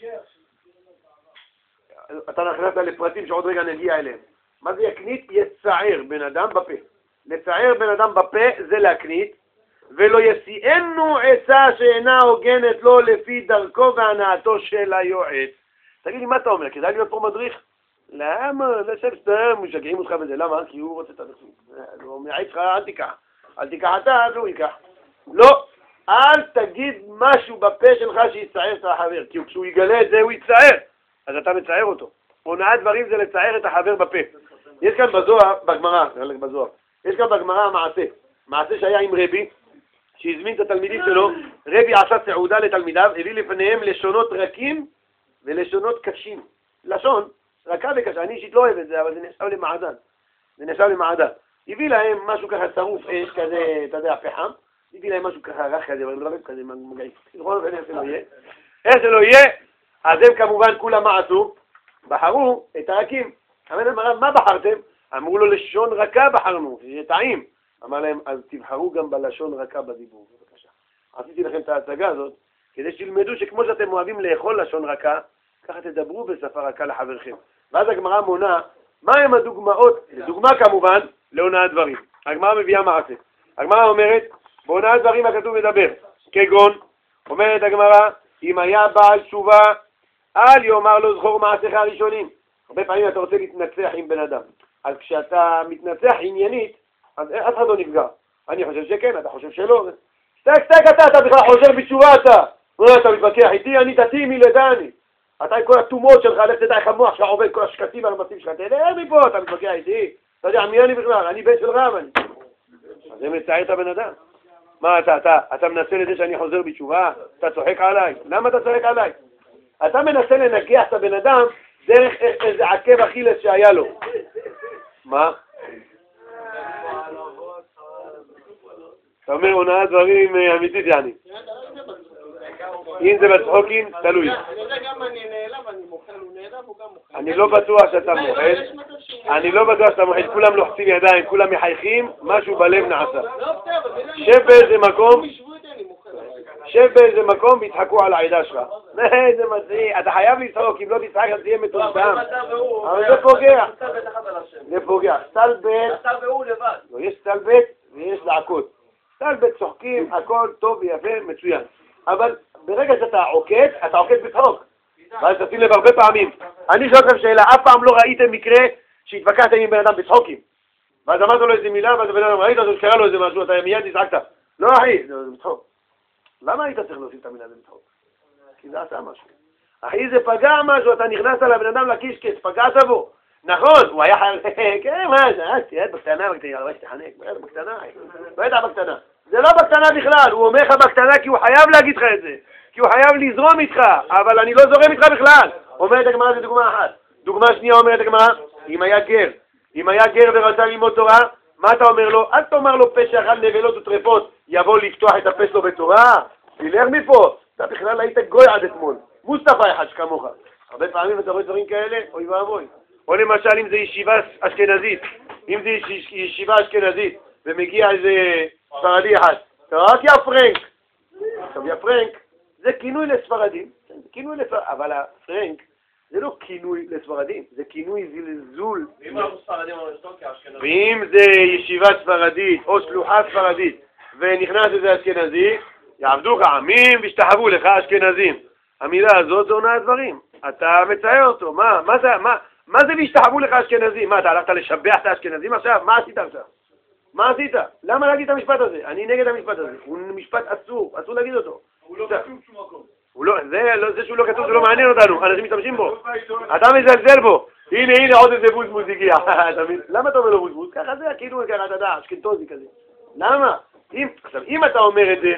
Speaker 1: אתה נכנסת לפרטים שעוד רגע נגיע אליהם. מה זה יקנית? יצער בן אדם בפה. לצער בן אדם בפה זה להקנית, ולא יסיענו עצה שאינה הוגנת לו לפי דרכו והנאתו של היועץ. תגיד לי, מה אתה אומר? כדאי להיות פה מדריך? למה? לשב סתם, משגעים אותך בזה. למה? כי הוא רוצה את הדרכים. הוא מעיץ לך, אל תיקח. אל תיקח אתה, אז הוא ייקח. לא, אל תגיד משהו בפה שלך שיצער את החבר, כי כשהוא יגלה את זה הוא יצער, אז אתה מצער אותו. הונאת דברים זה לצער את החבר בפה. יש כאן בזוהר, בגמרא, בזוהר, יש כאן בגמרא מעשה, מעשה שהיה עם רבי, שהזמין את התלמידים שלו, רבי עשה סעודה לתלמידיו, הביא לפניהם לשונות רקים ולשונות קשים. לשון, רכה וקשה, אני אישית לא אוהב את זה, אבל זה נחשב למעדן. זה נחשב למעדן. הביא להם משהו ככה שרוף אש כזה, אתה יודע, פחם, הביא להם משהו ככה רך כזה, כזה מגעיף. איך זה לא יהיה? איך זה לא יהיה? אז הם כמובן כולם מה עשו? בחרו את הרקים. אמר להם, מה בחרתם? אמרו לו, לשון רכה בחרנו, שיהיה טעים. אמר להם, אז תבחרו גם בלשון רכה בדיבור. בבקשה. עשיתי לכם את ההצגה הזאת, כדי שתלמדו שכמו שאתם אוהבים לאכול לשון רכה, ככה תדברו בשפה רכה לחברכם. ואז הגמרא מונה, מה הם הדוגמאות? לדוגמה כמובן, להונאת דברים. הגמרא מביאה מעשה. הגמרא אומרת, בהונאת דברים הכתוב מדבר. כגון, אומרת הגמרא, אם היה בעל תשובה, אל יאמר לו זכור מעשיך הראשונים. הרבה פעמים אתה רוצה להתנצח עם בן אדם. אז כשאתה מתנצח עניינית, אז אף אחד לא נפגע. אני חושב שכן, אתה חושב שלא. סטק סטק אתה, אתה בכלל חוזר בתשובה אתה. אתה מתווכח איתי, אני דתי מלידה אני. אתה עם כל התומות שלך, לך תדע איך המוח שלך עובד, כל השקטים והרמסים שלך, תדע מפה, אתה מתווכח איתי. אתה יודע, מי אני בכלל? אני בן של רב אני. אז זה מצער את הבן אדם. מה אתה, אתה, אתה מנסה לזה שאני חוזר בתשובה? אתה צוחק עליי. למה אתה צוחק עליי? אתה מנסה לנגח את הבן אדם דרך איזה עקב אכילס שהיה לו. מה? אתה אומר, הונאת דברים אמיתית יעני. אם זה בצחוקים, תלוי. אני לא בטוח שאתה מוחד. אני לא בטוח שאתה מוחד. כולם לוחצים ידיים, כולם מחייכים, משהו בלב נעשה. שב באיזה מקום, שב באיזה מקום ויצחקו על העדה שלך. זה מצחיק, אתה חייב לצחוק, אם לא תצחק אז תהיה מטומטם. אבל זה פוגע. זה פוגע. סטלבט, יש סטלבט ויש לעקות. סטלבט צוחקים, הכל טוב ויפה, מצוין. אבל ברגע שאתה עוקד, אתה עוקד בצחוק. ואז תשים לב הרבה פעמים. אני שואל לכם שאלה, אף פעם לא ראיתם מקרה שהתווכחתם עם בן אדם בצחוקים. ואז אמרת לו איזה מילה, ואז בן אדם ראית, אז קרא לו איזה משהו, אתה מיד נזעקת. לא אחי, זה בצחוק. למה היית צריך להוסיף את המילה הזה בצחוק? כי זה עשה משהו. אחי, זה פגע משהו, אתה נכנסת לבן אדם לקישקס, פגעת בו. נכון, הוא היה חייב, כן, מה זה, תהיה בקטנה, בקטנה, תחנק, בקטנה, בטח בקטנה. זה לא בקטנה בכלל, הוא אומר לך בקטנה כי הוא חייב להגיד לך את זה, כי הוא חייב לזרום איתך, אבל אני לא זורם איתך בכלל. אומרת הגמרא, זה דוגמה אחת. דוגמה שנייה אומרת הגמרא, אם היה גר, אם היה גר ורצה ללמוד תורה, מה אתה אומר לו? אל תאמר לו פה שאכל נבלות וטרפות, יבוא לפתוח את הפה שלו בתורה, תלך מפה, אתה בכלל היית גוי עד אתמול, מוסטפא אחד שכמוך. הרבה פעמים אתה רואה דברים כאלה, אוי ואבוי. או למשל אם זה ישיבה אשכנזית, אם זה ישיבה אשכנזית, ומגיע איזה ספרדי אחד, רק יא פרנק. עכשיו יא פרנק, זה כינוי לספרדים, זה כינוי לספרדים, אבל הפרנק זה לא כינוי לספרדים, זה כינוי זלזול. ואם זה ישיבה ספרדית או שלוחה ספרדית, ונכנס איזה אשכנזי, יעבדו לך עמים וישתחוו לך אשכנזים. המילה הזאת זה הונאת דברים. אתה מצייר אותו, מה, מה זה, מה, מה זה וישתחוו לך אשכנזים? מה, אתה הלכת לשבח את האשכנזים עכשיו? מה עשית עכשיו? מה עשית? למה להגיד את המשפט הזה? אני נגד המשפט הזה. הוא משפט אסור, אסור להגיד אותו.
Speaker 2: הוא לא כתוב שום מקום.
Speaker 1: זה שהוא לא כתוב זה לא מעניין אותנו, אנשים משתמשים בו. אתה מזלזל בו. הנה, הנה עוד איזה בוזבוז הגיע. למה אתה אומר לו בוזבוז? ככה זה, כאילו, ככה אתה יודע, אשכנתוזי כזה. למה? עכשיו, אם אתה אומר את זה...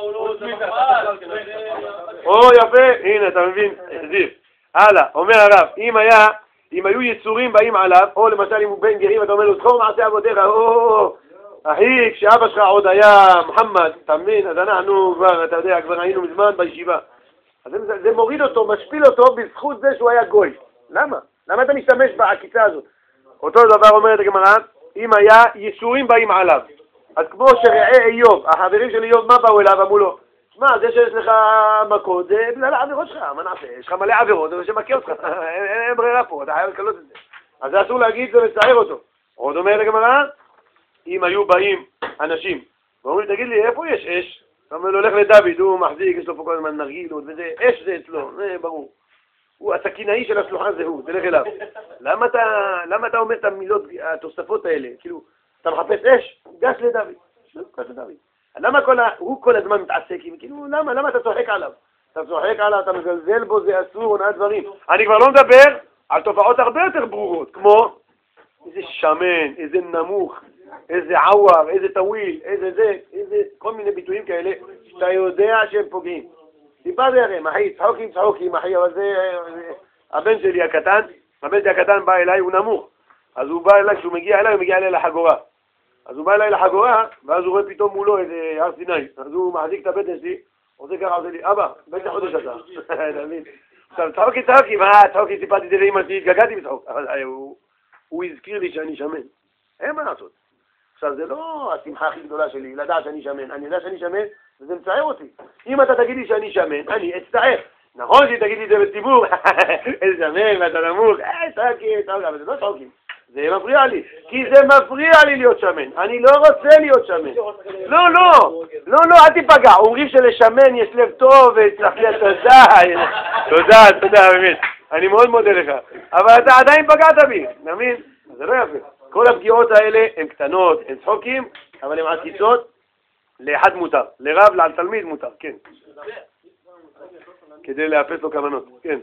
Speaker 1: או, יפה, הנה, אתה מבין, החזיר. הלאה, אומר הרב, אם היה, אם היו יצורים באים עליו, או למשל אם הוא בן גרים, אתה אומר לו, זכור מעשה אבותיך, או, אחי, כשאבא שלך עוד היה מוחמד, אתה מבין, אז אנחנו כבר, אתה יודע, כבר היינו מזמן בישיבה. אז זה, זה מוריד אותו, משפיל אותו בזכות זה שהוא היה גוי. למה? למה אתה משתמש בעקיצה הזאת? אותו דבר אומרת הגמרא, אם היה יצורים באים עליו. אז כמו שראה איוב, החברים של איוב, מה באו אליו? אמרו לו, שמע, זה שיש לך מכות, זה בגלל העבירות שלך, מה נעשה? יש לך מלא עבירות, זה שמכה אותך, אין ברירה פה, אתה חייב לקלות את זה. אז זה אסור להגיד, זה מצער אותו. עוד אומר לגמרא, אם היו באים אנשים, ואומרים לי, תגיד לי, איפה יש אש? אתה אומר לו, הולך לדוד, הוא מחזיק, יש לו פה כל הזמן נרגילות, וזה, אש זה אצלו, זה ברור. הוא הסכינאי של השלוחה זה הוא, תלך אליו. למה אתה, למה אתה אומר את המילות, התוספות האלה? כאילו, אתה מחפש אש? גש לדוד. גש לדוד. למה כל ה... הוא כל הזמן מתעסק עם, כאילו, למה? למה אתה צוחק עליו? אתה צוחק עליו, אתה מזלזל בו, זה אסור, הונאת דברים. אני כבר לא מדבר על תופעות הרבה יותר ברורות, כמו איזה שמן, איזה נמוך, איזה עוואר, איזה טוויל, איזה זה, איזה כל מיני ביטויים כאלה, שאתה יודע שהם פוגעים. סיפרתי לכם, אחי, צחוקים, צחוקים, אחי, אבל זה... הבן שלי הקטן, הבן שלי הקטן בא אליי, הוא נמוך. אז הוא בא אליי, כשהוא מגיע אליי, הוא מגיע אליי לחגורה. אז הוא בא אליי לחגורה, ואז הוא רואה פתאום מולו איזה הר סיני. אז הוא מחזיק את הבטן שלי, עושה ככה, עושה לי, אבא, באיזה חודש אתה? אתה מבין? עכשיו, צחוקי, צחוקי, מה, צחוקי, סיפרתי את זה לאמא שלי, התגעגעתי בצחוק. אבל הוא הזכיר לי שאני שמן. אין מה לעשות. עכשיו, זה לא השמחה הכי גדולה שלי, לדעת שאני שמן. אני יודע שאני שמן, וזה מצער אותי. אם אתה תגיד לי שאני שמן, אני אצטער. נכון שתגיד לי את זה בציבור, איזה שמן, ואתה נמוך, אה, צחוקי, צחוקי, אבל זה לא צחוקים. זה מפריע לי, כי זה מפריע לי להיות שמן. אני לא רוצה להיות שמן. לא, לא, לא, לא, אל תיפגע. אומרים שלשמן יש לב טוב, וצריך לי תודה. תודה, תודה, באמת. אני מאוד מודה לך. אבל אתה עדיין פגעת בי, נבין? זה לא יפה. כל הפגיעות האלה הן קטנות, הן צחוקים, אבל הן עקיצות. לאחד מותר, לרב, לתלמיד מותר, כן. כדי לאפס לו כוונות, כן.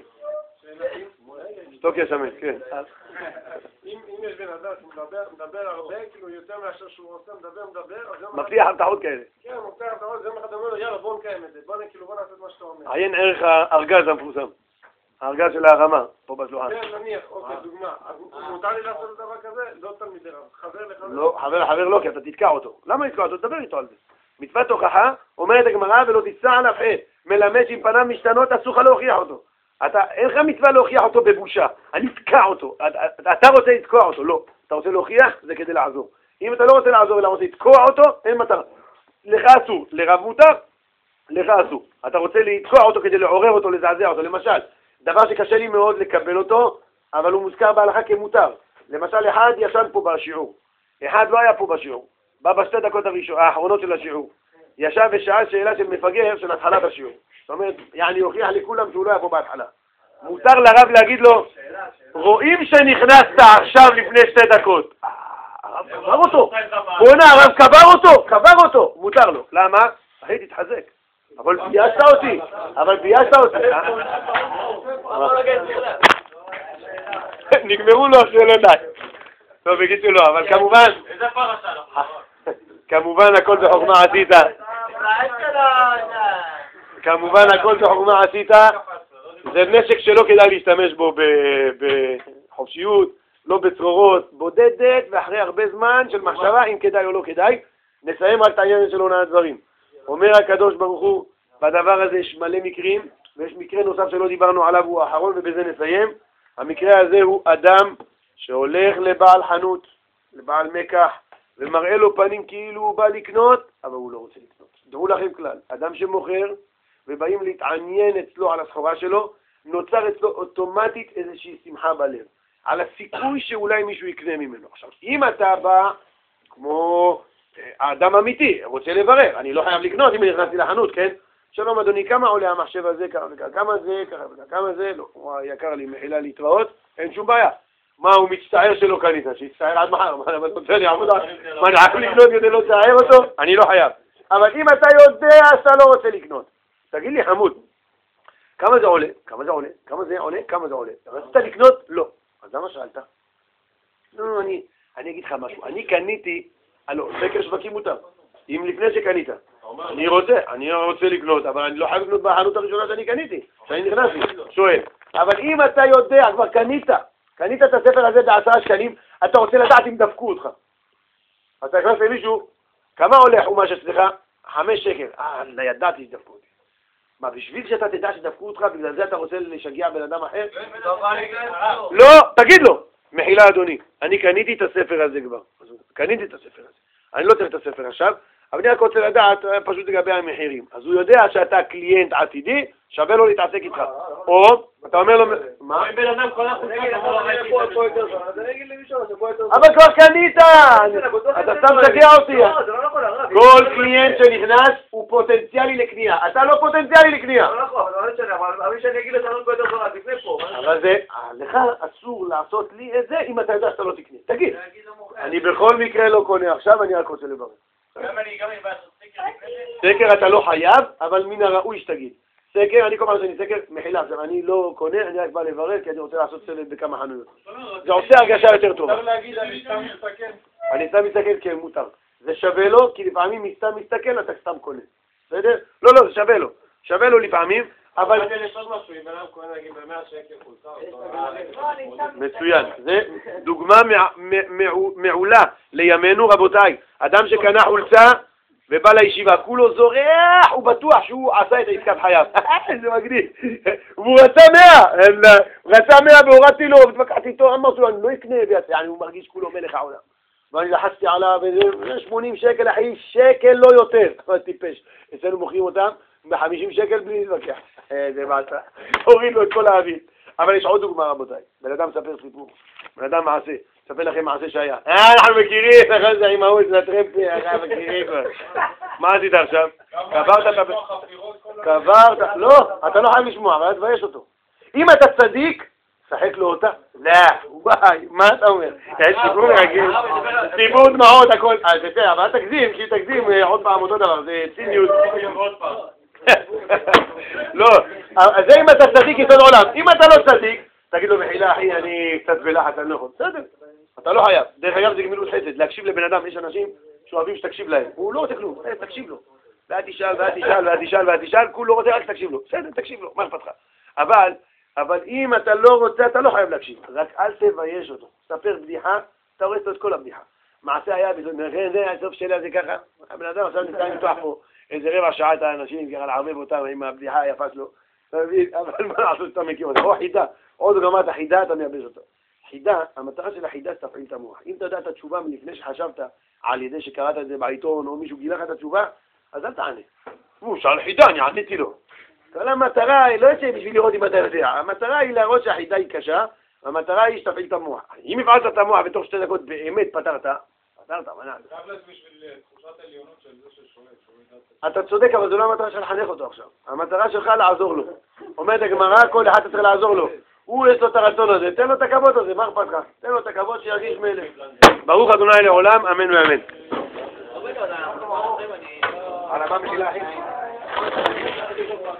Speaker 1: שתוק שמן, כן.
Speaker 4: אם יש בן אדם שמדבר הרבה, כאילו יותר מאשר שהוא עושה, מדבר, מדבר,
Speaker 1: מפתיח הבטחות כאלה.
Speaker 4: כן, הוא מפתיח הבטחות, זה אחד אומר לו, יאללה, בוא נקיים את זה, בוא נעשה את מה שאתה אומר.
Speaker 1: עיין ערך הארגז המפורסם. הארגז של הרמה, פה בשלוחן.
Speaker 4: כן, נניח, אוקיי, דוגמה. מותר לי לעשות את דבר כזה? לא תלמידי רב. חבר לחבר?
Speaker 1: לא, חבר לחבר לא, כי אתה תתקע אותו. למה לתקע אותו? תדבר איתו על זה. מצוות הוכחה, אומרת הגמרא, ולא תצא עליו עת. מלמד שעם פניו משתנות, אסור לך להוכיח אותו. אתה, אין לך מצווה להוכיח אותו בבושה. אני אתקע אותו. אתה רוצה לתקוע אותו, לא. אתה רוצה להוכיח, זה כדי לעזור. אם אתה לא רוצה לעזור, אלא רוצה לתקוע אותו, אין מטרה. לך אסור, לרב מותר, לך אסור. אתה רוצה לתקוע אותו כדי לעורר אותו, לזעזע אותו. למשל, דבר שקשה לי מאוד לקבל אותו, אבל הוא מוזכר בהלכה כמותר. למשל, אחד ישן פה בשיעור. אחד לא היה פה בשיעור. בא בשתי דקות האחרונות של השיעור. ישב ושאל שאלה של מפגר של התחלה בשיעור. זאת אומרת, יעני הוכיח לכולם שהוא לא היה פה בהתחלה. מותר לרב להגיד לו, רואים שנכנסת עכשיו לפני שתי דקות. הרב קבר אותו. בוא'נה, הרב קבר אותו, קבר אותו. מותר לו. למה? אחי, תתחזק. אבל ביישת אותי. אבל ביישת אותי. נגמרו לו השאלוני. טוב, בקיצור לא, אבל כמובן...
Speaker 4: איזה פרשה לך?
Speaker 1: כמובן הכל זה חוכמה עשית. כמובן הכל זה חוכמה עשית. זה נשק שלא כדאי להשתמש בו בחופשיות, לא בצרורות, בודדת, ואחרי הרבה זמן של מחשבה, אם כדאי או לא כדאי. נסיים רק את העניין של עונה הדברים. אומר הקדוש ברוך הוא, בדבר הזה יש מלא מקרים, ויש מקרה נוסף שלא דיברנו עליו, הוא האחרון, ובזה נסיים. המקרה הזה הוא אדם שהולך לבעל חנות, לבעל מקח, ומראה לו פנים כאילו הוא בא לקנות, אבל הוא לא רוצה לקנות. דעו לכם כלל, אדם שמוכר, ובאים להתעניין אצלו על הסחורה שלו, נוצר אצלו אוטומטית איזושהי שמחה בלב, על הסיכוי שאולי מישהו יקנה ממנו. עכשיו, אם אתה בא, כמו האדם אמיתי, רוצה לברר, אני לא חייב לקנות אם אני נכנסתי לחנות, כן? שלום אדוני, כמה עולה המחשב הזה, כמה וכמה, כמה זה, כמה וכמה, כמה זה, לא, הוא יקר לי, מחילה להתראות, אין שום בעיה. מה, הוא מצטער שלא קנית, שיצטער עד מחר, מה, אבל רוצה לי עבודה, מה, אני חייב לקנות כדי לא לצער אותו? אני לא חייב. אבל אם אתה יודע שאתה לא רוצה לקנות, תגיד לי חמוד, כמה זה עולה? כמה זה עולה? כמה זה עולה? כמה זה עולה? רצית לקנות? לא. אז למה שאלת? לא, אני, אני אגיד לך משהו, אני קניתי, הלוא, סקר שווקים מותר, אם לפני שקנית. אני רוצה, אני רוצה לקנות, אבל אני לא חייב לקנות בחנות הראשונה שאני קניתי, שאני נכנסתי, שואל. אבל אם אתה יודע, כבר קנית, קנית את הספר הזה בעשרה שקלים, אתה רוצה לדעת אם דפקו אותך. אתה נכנס למישהו, כמה עולה חומש אצלך? חמש שקל. אה, לא ידעתי שדפקו אותי. מה, בשביל שאתה תדע שדפקו אותך, בגלל זה אתה רוצה לשגע בן אדם אחר? לא, תגיד לו. מחילה אדוני, אני קניתי את הספר הזה כבר. קניתי את הספר הזה. אני לא צריך את הספר עכשיו. אבל אני רק רוצה לדעת פשוט לגבי המחירים. אז הוא יודע שאתה קליינט עתידי, שווה לו להתעסק איתך. או, אתה אומר לו, מה?
Speaker 4: בן אדם כל החוצה,
Speaker 1: אבל כבר קנית! אתה סתם משגע אותי. כל קליינט שנכנס הוא פוטנציאלי לקנייה. אתה לא פוטנציאלי לקנייה. אבל זה, לך אסור לעשות לי את זה אם אתה יודע שאתה לא תקנה. תגיד, אני בכל מקרה לא קונה עכשיו, אני רק רוצה לברר.
Speaker 4: גם אני, גם אני בא לעשות סקר לפני זה?
Speaker 1: סקר אתה לא חייב, אבל מן הראוי שתגיד. סקר, אני כל פעם שאני סקר, מחילה, עכשיו אני לא קונה, אני רק בא לברר, כי אני רוצה לעשות סלט בכמה חנויות. זה עושה הרגשה יותר טובה.
Speaker 4: מותר להגיד, אני סתם מסתכל.
Speaker 1: אני סתם מסתכל, כן, מותר. זה שווה לו, כי לפעמים מסתם מסתכל, אתה סתם קונה. בסדר? לא, לא, זה שווה לו. שווה לו לפעמים, אבל...
Speaker 4: אבל יש עוד משהו, אם אדם קונה נגיד במאה שקל חולצה,
Speaker 1: מצוין, זה דוגמה מעולה לימינו רבותיי, אדם שקנה חולצה ובא לישיבה, כולו זורח, הוא בטוח שהוא עשה את העסקת חייו, זה מגניב, והוא רצה מאה, הוא רצה מאה והורדתי לו, והתווכחתי איתו, אמרתי לו, אני לא אקנה, הוא מרגיש כולו מלך העולם, ואני לחצתי עליו, וזה שמונים שקל אחי, שקל לא יותר, אבל טיפש, אצלנו מוכרים אותם ב-חמישים שקל בלי להתווכח, זה מעשה, הוריד לו את כל האוויר. אבל יש עוד דוגמה רבותיי, בן אדם מספר סיפור, בן אדם מעשה, ספר לכם מעשה שהיה, אה אנחנו מכירים, נכון זה עם ההוא, זה הטרמפי, אנחנו מכירים כבר, מה עשית עכשיו? קברת את ה... קברת, לא, אתה לא חייב לשמוע, אבל תבייש אותו. אם אתה צדיק, שחק לו אותה, לא, וואי, מה אתה אומר? יש סיפור רגיל, סיפור דמעות, הכל, אז זה, אבל תגזים, כי תגזים, עוד פעם אותו דבר, זה ציניות. לא, זה אם אתה צדיק יסוד עולם, אם אתה לא צדיק, תגיד לו מחילה אחי, אני קצת בלחץ, אני לא יכול, בסדר, אתה לא חייב, דרך אגב זה גמילות חסד, להקשיב לבן אדם, יש אנשים שאוהבים שתקשיב להם, הוא לא רוצה כלום, תקשיב לו, ואל תשאל, ואל תשאל, ואל תשאל, ואל תשאל, כולו רוצה רק תקשיב לו, בסדר, תקשיב לו, מה אכפת לך, אבל, אבל אם אתה לא רוצה, אתה לא חייב להקשיב, רק אל תבייש אותו, ספר בדיחה, אתה רואה את כל הבדיחה, מעשה היה, זה הסוף שלה זה ככה, הבן אדם עכשיו נמצא למתוח פה איזה רבע שעה את האנשים, ככה לערבב אותם עם הבדיחה היפה שלו, אבל מה לעשות שאתה מכיר אותה, או חידה, עוד גמרת החידה אתה מייבש אותו. חידה, המטרה של החידה זה תפעיל את המוח. אם אתה יודע את התשובה מלפני שחשבת על ידי שקראת את זה בעיתון או מישהו גילה לך את התשובה, אז אל תענה. הוא שאל חידה, אני עניתי לו. אבל המטרה היא לא יצא בשביל לראות אם אתה יודע, המטרה היא להראות שהחידה היא קשה, המטרה היא שתפעיל את המוח. אם הפעלת את המוח בתוך שתי דקות באמת פתרת, פתרת, מנע. אתה צודק, אבל זו לא המטרה של לחנך אותו עכשיו. המטרה שלך לעזור לו. אומרת הגמרא, כל אחד צריך לעזור לו. הוא יש לו את הרצון הזה, תן לו את הכבוד הזה, מה אכפת לך? תן לו את הכבוד שירגיש מלך. ברוך אדוני לעולם, אמן ואמן. על הבא מחילה אחי.